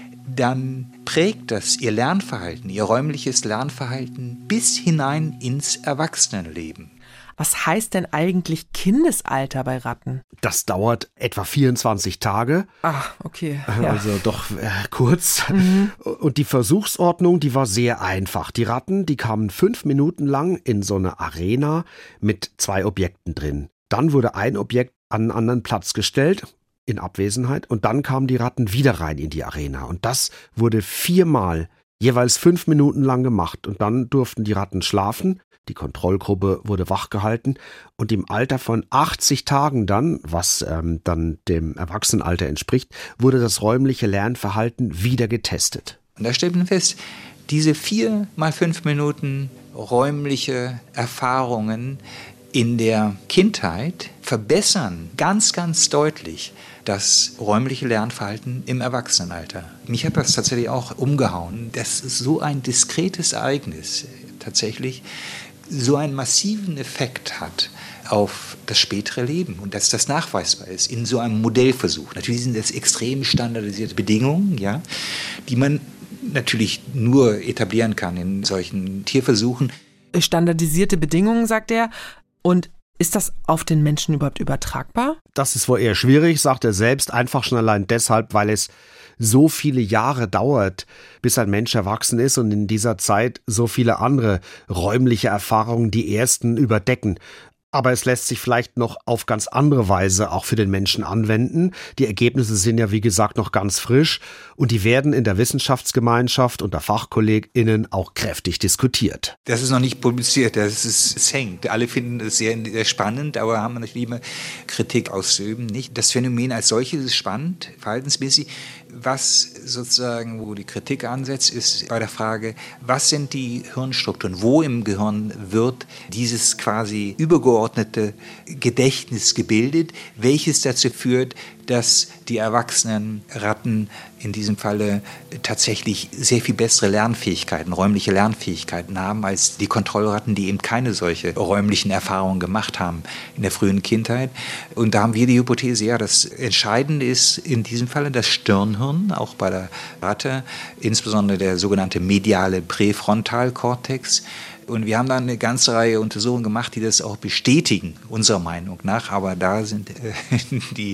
dann prägt das ihr Lernverhalten, ihr räumliches Lernverhalten bis hinein ins Erwachsenenleben. Was heißt denn eigentlich Kindesalter bei Ratten? Das dauert etwa 24 Tage. Ah, okay. Ja. Also doch kurz. Und die Versuchsordnung, die war sehr einfach. Die Ratten, die kamen 5 Minuten lang in so eine Arena mit 2 Objekten drin. Dann wurde ein Objekt an einen anderen Platz gestellt, in Abwesenheit. Und dann kamen die Ratten wieder rein in die Arena. Und das wurde 4-mal, jeweils 5 Minuten lang gemacht. Und dann durften die Ratten schlafen. Die Kontrollgruppe wurde wachgehalten und im Alter von 80 Tagen dann, was dann dem Erwachsenenalter entspricht, wurde das räumliche Lernverhalten wieder getestet. Und da stellt man fest, diese 4 mal 5 Minuten räumliche Erfahrungen in der Kindheit verbessern ganz, ganz deutlich das räumliche Lernverhalten im Erwachsenenalter. Mich hat das tatsächlich auch umgehauen, dass so ein diskretes Ereignis tatsächlich so einen massiven Effekt hat auf das spätere Leben und dass das nachweisbar ist in so einem Modellversuch. Natürlich sind das extrem standardisierte Bedingungen, ja, die man natürlich nur etablieren kann in solchen Tierversuchen. Standardisierte Bedingungen, sagt er. Und ist das auf den Menschen überhaupt übertragbar? Das ist wohl eher schwierig, sagt er selbst, einfach schon allein deshalb, weil es so viele Jahre dauert, bis ein Mensch erwachsen ist und in dieser Zeit so viele andere räumliche Erfahrungen die ersten überdecken. Aber es lässt sich vielleicht noch auf ganz andere Weise auch für den Menschen anwenden. Die Ergebnisse sind ja, wie gesagt, noch ganz frisch und die werden in der Wissenschaftsgemeinschaft unter FachkollegInnen auch kräftig diskutiert. Das ist noch nicht publiziert, es hängt. Alle finden es sehr, sehr spannend, aber haben natürlich immer Kritik auszuüben. Nicht? Das Phänomen als solches ist spannend, verhaltensmäßig. Was sozusagen, wo die Kritik ansetzt, ist bei der Frage, was sind die Hirnstrukturen, wo im Gehirn wird dieses quasi übergeordnete Gedächtnis gebildet, welches dazu führt, dass die erwachsenen Ratten in diesem Falle tatsächlich sehr viel bessere Lernfähigkeiten, räumliche Lernfähigkeiten haben als die Kontrollratten, die eben keine solche räumlichen Erfahrungen gemacht haben in der frühen Kindheit. Und da haben wir die Hypothese, ja, das Entscheidende ist in diesem Falle das Stirnhirn, auch bei der Ratte, insbesondere der sogenannte mediale Präfrontalkortex. Und wir haben dann eine ganze Reihe Untersuchungen gemacht, die das auch bestätigen, unserer Meinung nach. Aber da sind die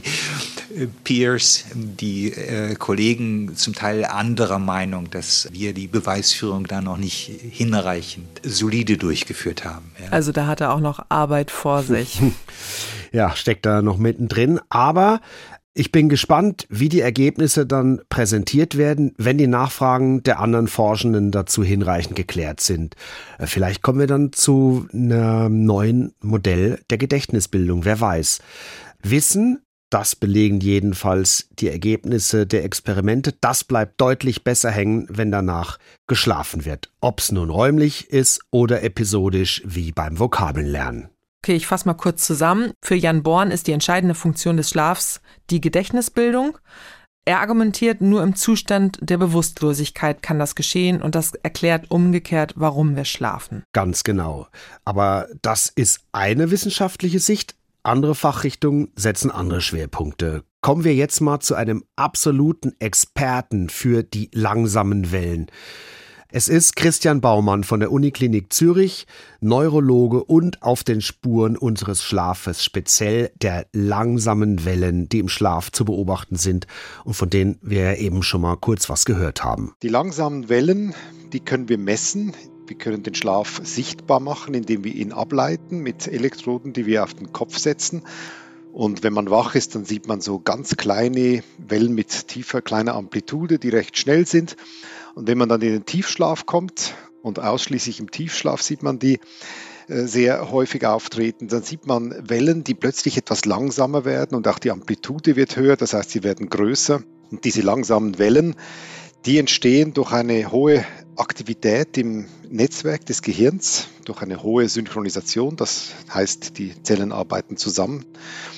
Peers, die Kollegen zum Teil anderer Meinung, dass wir die Beweisführung da noch nicht hinreichend solide durchgeführt haben. Ja. Also da hat er auch noch Arbeit vor sich. Ja, steckt da noch mittendrin. Aber ich bin gespannt, wie die Ergebnisse dann präsentiert werden, wenn die Nachfragen der anderen Forschenden dazu hinreichend geklärt sind. Vielleicht kommen wir dann zu einem neuen Modell der Gedächtnisbildung, wer weiß. Wissen, das belegen jedenfalls die Ergebnisse der Experimente, das bleibt deutlich besser hängen, wenn danach geschlafen wird. Ob es nun räumlich ist oder episodisch wie beim Vokabellernen. Okay, ich fasse mal kurz zusammen. Für Jan Born ist die entscheidende Funktion des Schlafs die Gedächtnisbildung. Er argumentiert, nur im Zustand der Bewusstlosigkeit kann das geschehen und das erklärt umgekehrt, warum wir schlafen. Ganz genau. Aber das ist eine wissenschaftliche Sicht. Andere Fachrichtungen setzen andere Schwerpunkte. Kommen wir jetzt mal zu einem absoluten Experten für die langsamen Wellen. Es ist Christian Baumann von der Uniklinik Zürich, Neurologe und auf den Spuren unseres Schlafes, speziell der langsamen Wellen, die im Schlaf zu beobachten sind und von denen wir ja eben schon mal kurz was gehört haben. Die langsamen Wellen, die können wir messen. Wir können den Schlaf sichtbar machen, indem wir ihn ableiten mit Elektroden, die wir auf den Kopf setzen. Und wenn man wach ist, dann sieht man so ganz kleine Wellen mit tiefer, kleiner Amplitude, die recht schnell sind. Und wenn man dann in den Tiefschlaf kommt, und ausschließlich im Tiefschlaf sieht man die, sehr häufig auftreten. Dann sieht man Wellen, die plötzlich etwas langsamer werden und auch die Amplitude wird höher, das heißt, sie werden größer. Und diese langsamen Wellen, die entstehen durch eine hohe Aktivität im Netzwerk des Gehirns, durch eine hohe Synchronisation, das heißt, die Zellen arbeiten zusammen.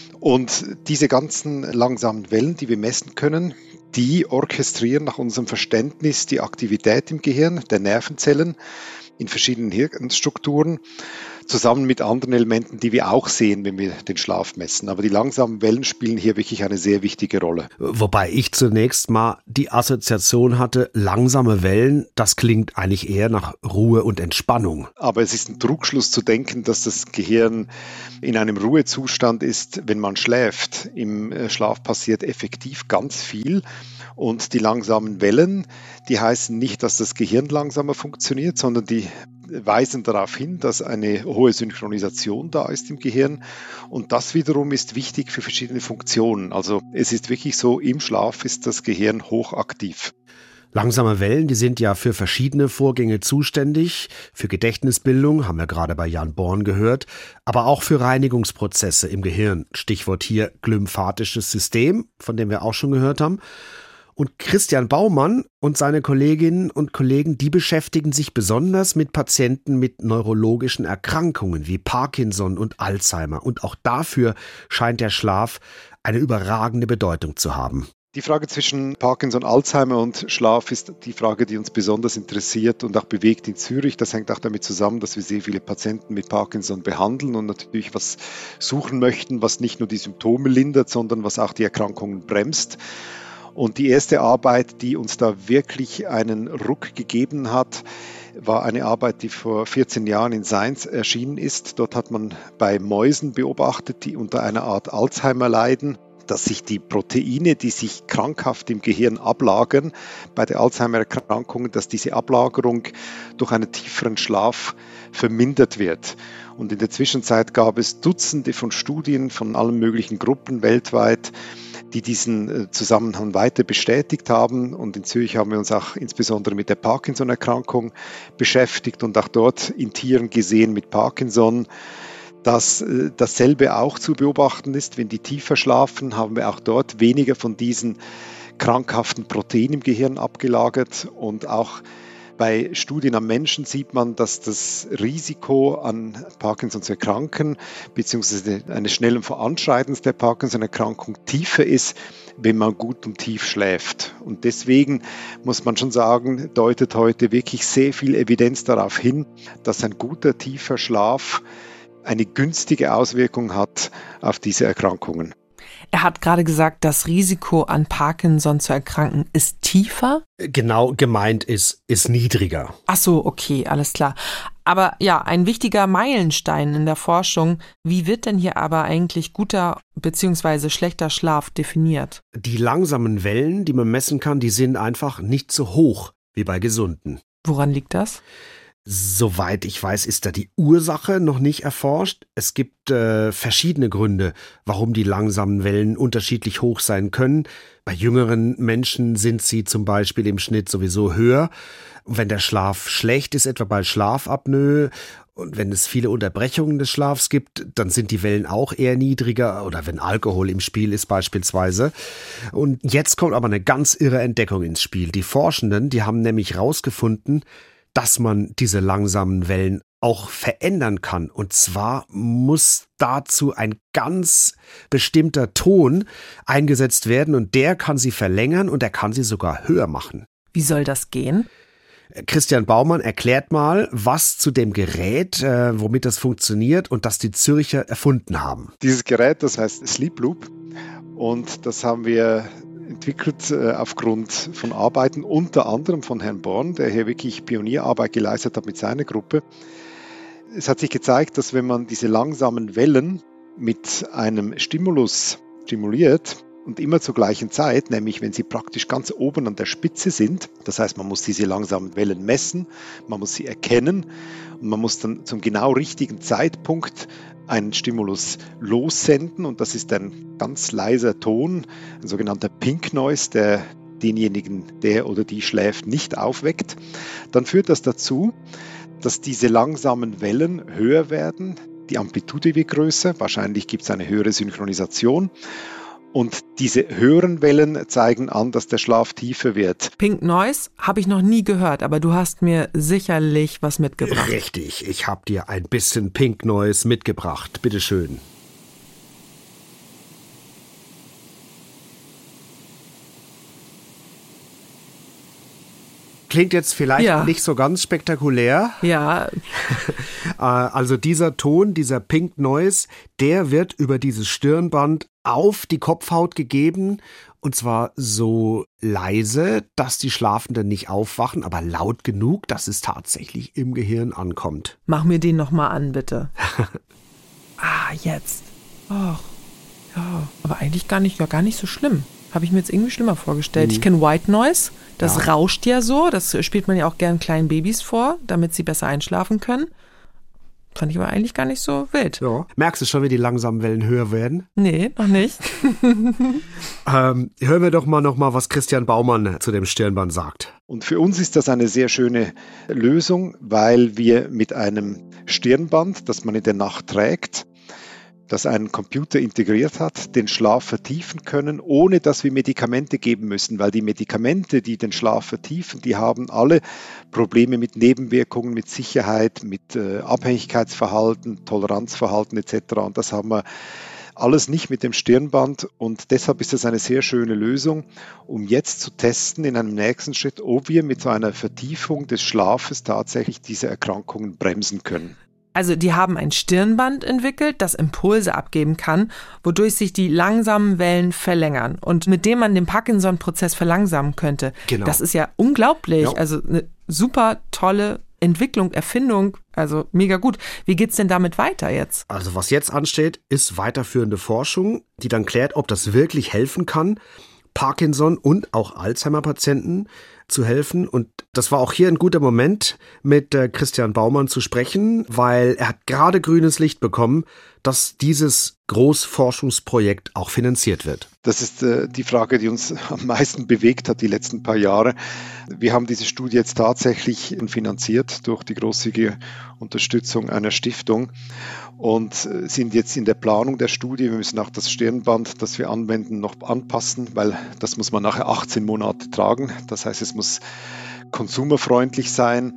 Und diese ganzen langsamen Wellen, die wir messen können, die orchestrieren nach unserem Verständnis die Aktivität im Gehirn, der Nervenzellen in verschiedenen Hirnstrukturen, zusammen mit anderen Elementen, die wir auch sehen, wenn wir den Schlaf messen. Aber die langsamen Wellen spielen hier wirklich eine sehr wichtige Rolle. Wobei ich zunächst mal die Assoziation hatte, langsame Wellen, das klingt eigentlich eher nach Ruhe und Entspannung. Aber es ist ein Trugschluss zu denken, dass das Gehirn in einem Ruhezustand ist, wenn man schläft. Im Schlaf passiert effektiv ganz viel. Und die langsamen Wellen, die heißen nicht, dass das Gehirn langsamer funktioniert, sondern die weisen darauf hin, dass eine hohe Synchronisation da ist im Gehirn. Und das wiederum ist wichtig für verschiedene Funktionen. Also es ist wirklich so, im Schlaf ist das Gehirn hochaktiv. Langsame Wellen, die sind ja für verschiedene Vorgänge zuständig, für Gedächtnisbildung, haben wir gerade bei Jan Born gehört, aber auch für Reinigungsprozesse im Gehirn. Stichwort hier glymphatisches System, von dem wir auch schon gehört haben. Und Christian Baumann und seine Kolleginnen und Kollegen, die beschäftigen sich besonders mit Patienten mit neurologischen Erkrankungen wie Parkinson und Alzheimer. Und auch dafür scheint der Schlaf eine überragende Bedeutung zu haben. Die Frage zwischen Parkinson, Alzheimer und Schlaf ist die Frage, die uns besonders interessiert und auch bewegt in Zürich. Das hängt auch damit zusammen, dass wir sehr viele Patienten mit Parkinson behandeln und natürlich was suchen möchten, was nicht nur die Symptome lindert, sondern was auch die Erkrankungen bremst. Und die erste Arbeit, die uns da wirklich einen Ruck gegeben hat, war eine Arbeit, die vor 14 Jahren in Science erschienen ist. Dort hat man bei Mäusen beobachtet, die unter einer Art Alzheimer leiden, dass sich die Proteine, die sich krankhaft im Gehirn ablagern, bei der Alzheimer-Erkrankung, dass diese Ablagerung durch einen tieferen Schlaf vermindert wird. Und in der Zwischenzeit gab es Dutzende von Studien von allen möglichen Gruppen weltweit, die diesen Zusammenhang weiter bestätigt haben. Und in Zürich haben wir uns auch insbesondere mit der Parkinson-Erkrankung beschäftigt und auch dort in Tieren gesehen mit Parkinson, dass dasselbe auch zu beobachten ist. Wenn die tiefer schlafen, haben wir auch dort weniger von diesen krankhaften Proteinen im Gehirn abgelagert. Und auch bei Studien am Menschen sieht man, dass das Risiko an Parkinson zu erkranken bzw. eines schnellen Voranschreitens der Parkinson-Erkrankung tiefer ist, wenn man gut und tief schläft. Und deswegen muss man schon sagen, deutet heute wirklich sehr viel Evidenz darauf hin, dass ein guter, tiefer Schlaf eine günstige Auswirkung hat auf diese Erkrankungen. Er hat gerade gesagt, das Risiko an Parkinson zu erkranken ist tiefer? Genau gemeint ist niedriger. Ach so, okay, alles klar. Aber ja, ein wichtiger Meilenstein in der Forschung. Wie wird denn hier aber eigentlich guter bzw. schlechter Schlaf definiert? Die langsamen Wellen, die man messen kann, die sind einfach nicht so hoch wie bei Gesunden. Woran liegt das? Soweit ich weiß, ist da die Ursache noch nicht erforscht. Es gibt verschiedene Gründe, warum die langsamen Wellen unterschiedlich hoch sein können. Bei jüngeren Menschen sind sie zum Beispiel im Schnitt sowieso höher. Und wenn der Schlaf schlecht ist, etwa bei Schlafapnoe, und wenn es viele Unterbrechungen des Schlafs gibt, dann sind die Wellen auch eher niedriger oder wenn Alkohol im Spiel ist beispielsweise. Und jetzt kommt aber eine ganz irre Entdeckung ins Spiel. Die Forschenden, die haben nämlich herausgefunden, dass man diese langsamen Wellen auch verändern kann. Und zwar muss dazu ein ganz bestimmter Ton eingesetzt werden und der kann sie verlängern und er kann sie sogar höher machen. Wie soll das gehen? Christian Baumann erklärt mal, was zu dem Gerät, womit das funktioniert und das die Zürcher erfunden haben. Dieses Gerät, das heißt Sleep Loop und das haben wir entwickelt aufgrund von Arbeiten, unter anderem von Herrn Born, der hier wirklich Pionierarbeit geleistet hat mit seiner Gruppe. Es hat sich gezeigt, dass wenn man diese langsamen Wellen mit einem Stimulus stimuliert und immer zur gleichen Zeit, nämlich wenn sie praktisch ganz oben an der Spitze sind, das heißt, man muss diese langsamen Wellen messen, man muss sie erkennen und man muss dann zum genau richtigen Zeitpunkt einen Stimulus lossenden und das ist ein ganz leiser Ton, ein sogenannter Pink Noise, der denjenigen, der oder die schläft, nicht aufweckt, dann führt das dazu, dass diese langsamen Wellen höher werden, die Amplitude wird größer, wahrscheinlich gibt es eine höhere Synchronisation. Und diese höheren Wellen zeigen an, dass der Schlaf tiefer wird. Pink Noise habe ich noch nie gehört, aber du hast mir sicherlich was mitgebracht. Richtig, ich habe dir ein bisschen Pink Noise mitgebracht. Bitteschön. Klingt jetzt vielleicht nicht so ganz spektakulär. Ja. Also dieser Ton, dieser Pink Noise, der wird über dieses Stirnband auf die Kopfhaut gegeben. Und zwar so leise, dass die Schlafenden nicht aufwachen, aber laut genug, dass es tatsächlich im Gehirn ankommt. Mach mir den nochmal an, bitte. Jetzt. Och, ja, aber eigentlich gar nicht so schlimm. Habe ich mir jetzt irgendwie schlimmer vorgestellt. Ich kenne White Noise, das rauscht ja so. Das spielt man ja auch gern kleinen Babys vor, damit sie besser einschlafen können. Fand ich aber eigentlich gar nicht so wild. Ja. Merkst du schon, wie die langsamen Wellen höher werden? Nee, noch nicht. Hören wir doch mal noch mal, was Christian Baumann zu dem Stirnband sagt. Und für uns ist das eine sehr schöne Lösung, weil wir mit einem Stirnband, das man in der Nacht trägt, das einen Computer integriert hat, den Schlaf vertiefen können, ohne dass wir Medikamente geben müssen, weil die Medikamente, die den Schlaf vertiefen, die haben alle Probleme mit Nebenwirkungen, mit Sicherheit, mit Abhängigkeitsverhalten, Toleranzverhalten etc. Und das haben wir alles nicht mit dem Stirnband und deshalb ist das eine sehr schöne Lösung, um jetzt zu testen in einem nächsten Schritt, ob wir mit so einer Vertiefung des Schlafes tatsächlich diese Erkrankungen bremsen können. Also die haben ein Stirnband entwickelt, das Impulse abgeben kann, wodurch sich die langsamen Wellen verlängern und mit dem man den Parkinson-Prozess verlangsamen könnte. Genau. Das ist ja unglaublich, Ja. Also eine super tolle Entwicklung, Erfindung, also mega gut. Wie geht's denn damit weiter jetzt? Also was jetzt ansteht, ist weiterführende Forschung, die dann klärt, ob das wirklich helfen kann, Parkinson- und auch Alzheimer-Patienten zu helfen. Und das war auch hier ein guter Moment, mit Christian Baumann zu sprechen, weil er hat gerade grünes Licht bekommen, dass dieses Großforschungsprojekt auch finanziert wird. Das ist die Frage, die uns am meisten bewegt hat die letzten paar Jahre. Wir haben diese Studie jetzt tatsächlich finanziert durch die großzügige Unterstützung einer Stiftung und sind jetzt in der Planung der Studie. Wir müssen auch das Stirnband, das wir anwenden, noch anpassen, weil das muss man nachher 18 Monate tragen. Das heißt, es muss konsumerfreundlich sein.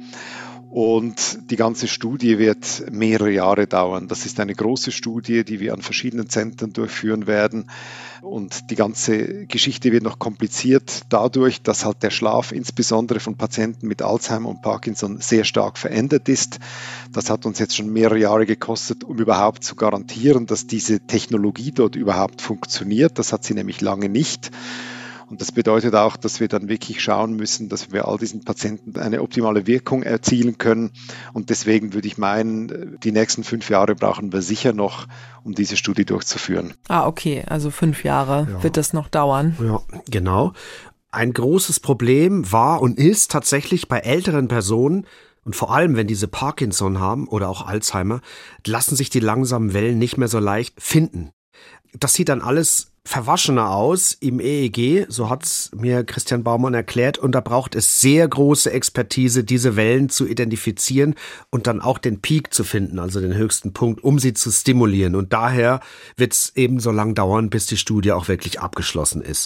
Und die ganze Studie wird mehrere Jahre dauern. Das ist eine große Studie, die wir an verschiedenen Zentren durchführen werden. Und die ganze Geschichte wird noch kompliziert dadurch, dass halt der Schlaf insbesondere von Patienten mit Alzheimer und Parkinson sehr stark verändert ist. Das hat uns jetzt schon mehrere Jahre gekostet, um überhaupt zu garantieren, dass diese Technologie dort überhaupt funktioniert. Das hat sie nämlich lange nicht. Und das bedeutet auch, dass wir dann wirklich schauen müssen, dass wir all diesen Patienten eine optimale Wirkung erzielen können. Und deswegen würde ich meinen, die nächsten 5 Jahre brauchen wir sicher noch, um diese Studie durchzuführen. Okay, also 5 Jahre wird das noch dauern. Ja, genau. Ein großes Problem war und ist tatsächlich bei älteren Personen, und vor allem, wenn diese Parkinson haben oder auch Alzheimer, lassen sich die langsamen Wellen nicht mehr so leicht finden. Das sieht dann alles verwaschener aus im EEG, so hat's mir Christian Baumann erklärt, und da braucht es sehr große Expertise, diese Wellen zu identifizieren und dann auch den Peak zu finden, also den höchsten Punkt, um sie zu stimulieren. Und daher wird's eben so lang dauern, bis die Studie auch wirklich abgeschlossen ist.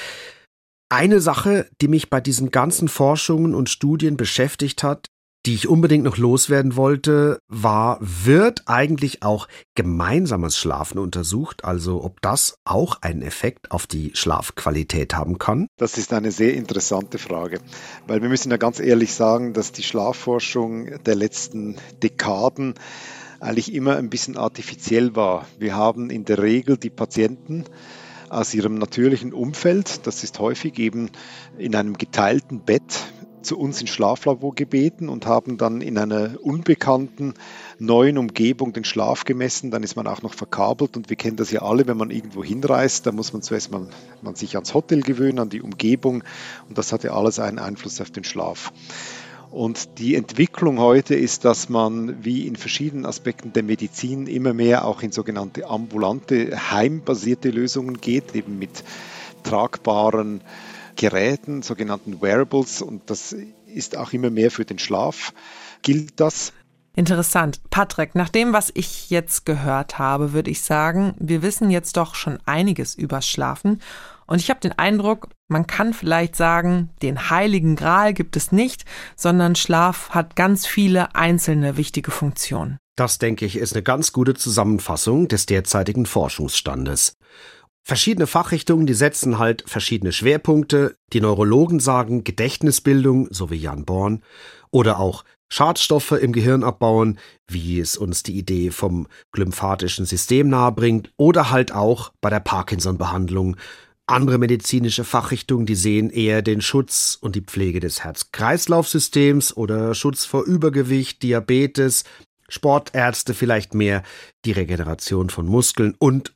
Eine Sache, die mich bei diesen ganzen Forschungen und Studien beschäftigt hat, die ich unbedingt noch loswerden wollte, war, wird eigentlich auch gemeinsames Schlafen untersucht? Also ob das auch einen Effekt auf die Schlafqualität haben kann? Das ist eine sehr interessante Frage, weil wir müssen ja ganz ehrlich sagen, dass die Schlafforschung der letzten Dekaden eigentlich immer ein bisschen artifiziell war. Wir haben in der Regel die Patienten aus ihrem natürlichen Umfeld, das ist häufig eben in einem geteilten Bett, zu uns ins Schlaflabor gebeten und haben dann in einer unbekannten neuen Umgebung den Schlaf gemessen. Dann ist man auch noch verkabelt und wir kennen das ja alle, wenn man irgendwo hinreist, da muss man zuerst mal sich ans Hotel gewöhnen, an die Umgebung und das hat ja alles einen Einfluss auf den Schlaf. Und die Entwicklung heute ist, dass man wie in verschiedenen Aspekten der Medizin immer mehr auch in sogenannte ambulante, heimbasierte Lösungen geht, eben mit tragbaren Geräten, sogenannten Wearables, und das ist auch immer mehr für den Schlaf gilt das. Interessant. Patrick, nach dem, was ich jetzt gehört habe, würde ich sagen, wir wissen jetzt doch schon einiges übers Schlafen. Und ich habe den Eindruck, man kann vielleicht sagen, den heiligen Gral gibt es nicht, sondern Schlaf hat ganz viele einzelne wichtige Funktionen. Das, denke ich, ist eine ganz gute Zusammenfassung des derzeitigen Forschungsstandes. Verschiedene Fachrichtungen, die setzen halt verschiedene Schwerpunkte. Die Neurologen sagen Gedächtnisbildung, so wie Jan Born, oder auch Schadstoffe im Gehirn abbauen, wie es uns die Idee vom glymphatischen System nahebringt, oder halt auch bei der Parkinson-Behandlung. Andere medizinische Fachrichtungen, die sehen eher den Schutz und die Pflege des Herz-Kreislauf-Systems oder Schutz vor Übergewicht, Diabetes, Sportärzte vielleicht mehr die Regeneration von Muskeln und.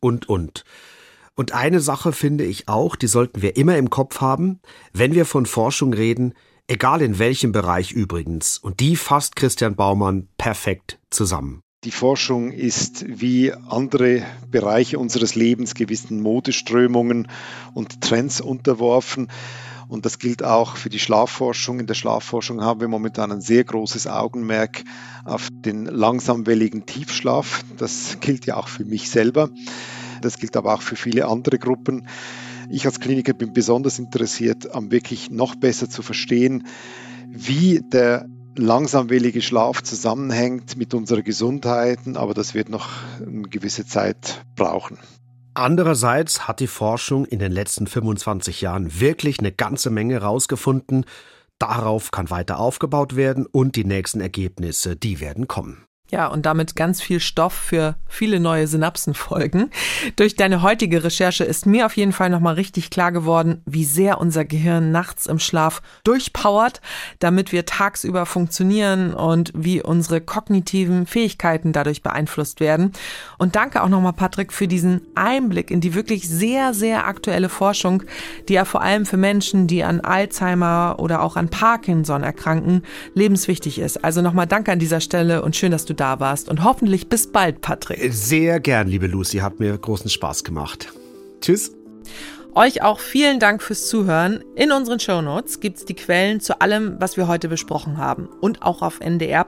Und eine Sache finde ich auch, die sollten wir immer im Kopf haben, wenn wir von Forschung reden, egal in welchem Bereich übrigens. Und die fasst Christian Baumann perfekt zusammen. Die Forschung ist wie andere Bereiche unseres Lebens gewissen Modeströmungen und Trends unterworfen. Und das gilt auch für die Schlafforschung. In der Schlafforschung haben wir momentan ein sehr großes Augenmerk auf den langsamwelligen Tiefschlaf. Das gilt ja auch für mich selber. Das gilt aber auch für viele andere Gruppen. Ich als Kliniker bin besonders interessiert, wirklich noch besser zu verstehen, wie der langsamwellige Schlaf zusammenhängt mit unserer Gesundheit, aber das wird noch eine gewisse Zeit brauchen. Andererseits hat die Forschung in den letzten 25 Jahren wirklich eine ganze Menge rausgefunden. Darauf kann weiter aufgebaut werden und die nächsten Ergebnisse, die werden kommen. Ja, und damit ganz viel Stoff für viele neue Synapsenfolgen. Durch deine heutige Recherche ist mir auf jeden Fall nochmal richtig klar geworden, wie sehr unser Gehirn nachts im Schlaf durchpowert, damit wir tagsüber funktionieren und wie unsere kognitiven Fähigkeiten dadurch beeinflusst werden. Und danke auch nochmal, Patrick, für diesen Einblick in die wirklich sehr, sehr aktuelle Forschung, die ja vor allem für Menschen, die an Alzheimer oder auch an Parkinson erkranken, lebenswichtig ist. Also nochmal danke an dieser Stelle und schön, dass du da warst und hoffentlich bis bald, Patrick. Sehr gern, liebe Lucy, hat mir großen Spaß gemacht. Tschüss. Euch auch vielen Dank fürs Zuhören. In unseren Shownotes gibt's die Quellen zu allem, was wir heute besprochen haben. Und auch auf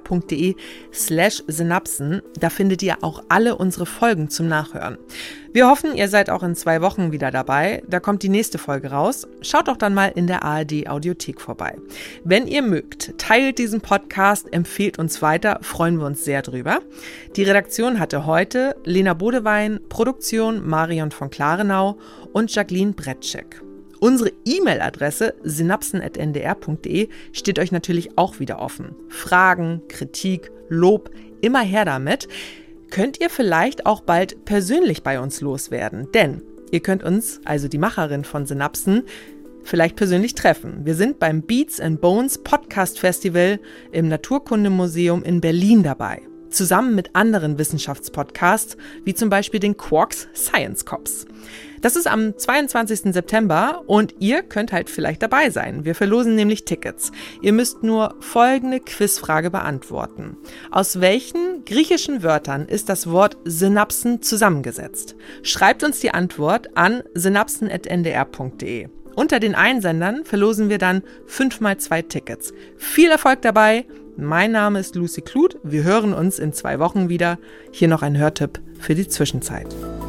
ndr.de/synapsen. Da findet ihr auch alle unsere Folgen zum Nachhören. Wir hoffen, ihr seid auch in 2 Wochen wieder dabei. Da kommt die nächste Folge raus. Schaut doch dann mal in der ARD-Audiothek vorbei. Wenn ihr mögt, teilt diesen Podcast, empfehlt uns weiter, freuen wir uns sehr drüber. Die Redaktion hatte heute Lena Bodewein, Produktion Marion von Klarenau und Jacqueline Bretschek. Unsere E-Mail-Adresse synapsen@ndr.de steht euch natürlich auch wieder offen. Fragen, Kritik, Lob, immer her damit. Könnt ihr vielleicht auch bald persönlich bei uns loswerden, denn ihr könnt uns, also die Macherin von Synapsen, vielleicht persönlich treffen. Wir sind beim Beats and Bones Podcast Festival im Naturkundemuseum in Berlin dabei, zusammen mit anderen Wissenschaftspodcasts, wie zum Beispiel den Quarks Science Cops. Das ist am 22. September und ihr könnt halt vielleicht dabei sein. Wir verlosen nämlich Tickets. Ihr müsst nur folgende Quizfrage beantworten. Aus welchen griechischen Wörtern ist das Wort Synapsen zusammengesetzt? Schreibt uns die Antwort an synapsen@ndr.de. Unter den Einsendern verlosen wir dann 5x2 Tickets. Viel Erfolg dabei! Mein Name ist Lucy Kluth. Wir hören uns in 2 Wochen wieder. Hier noch ein Hörtipp für die Zwischenzeit.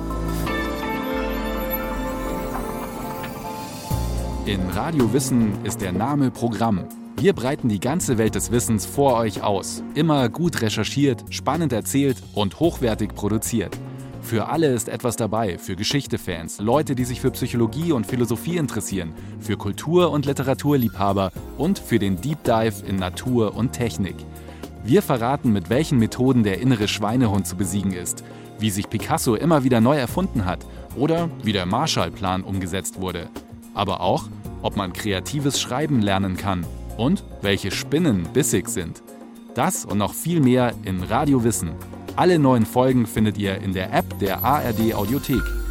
In Radio Wissen ist der Name Programm. Wir breiten die ganze Welt des Wissens vor euch aus. Immer gut recherchiert, spannend erzählt und hochwertig produziert. Für alle ist etwas dabei, für Geschichte-Fans, Leute, die sich für Psychologie und Philosophie interessieren, für Kultur- und Literaturliebhaber und für den Deep Dive in Natur und Technik. Wir verraten, mit welchen Methoden der innere Schweinehund zu besiegen ist, wie sich Picasso immer wieder neu erfunden hat oder wie der Marshallplan umgesetzt wurde. Aber auch, ob man kreatives Schreiben lernen kann und welche Spinnen bissig sind. Das und noch viel mehr in Radio Wissen. Alle neuen Folgen findet ihr in der App der ARD Audiothek.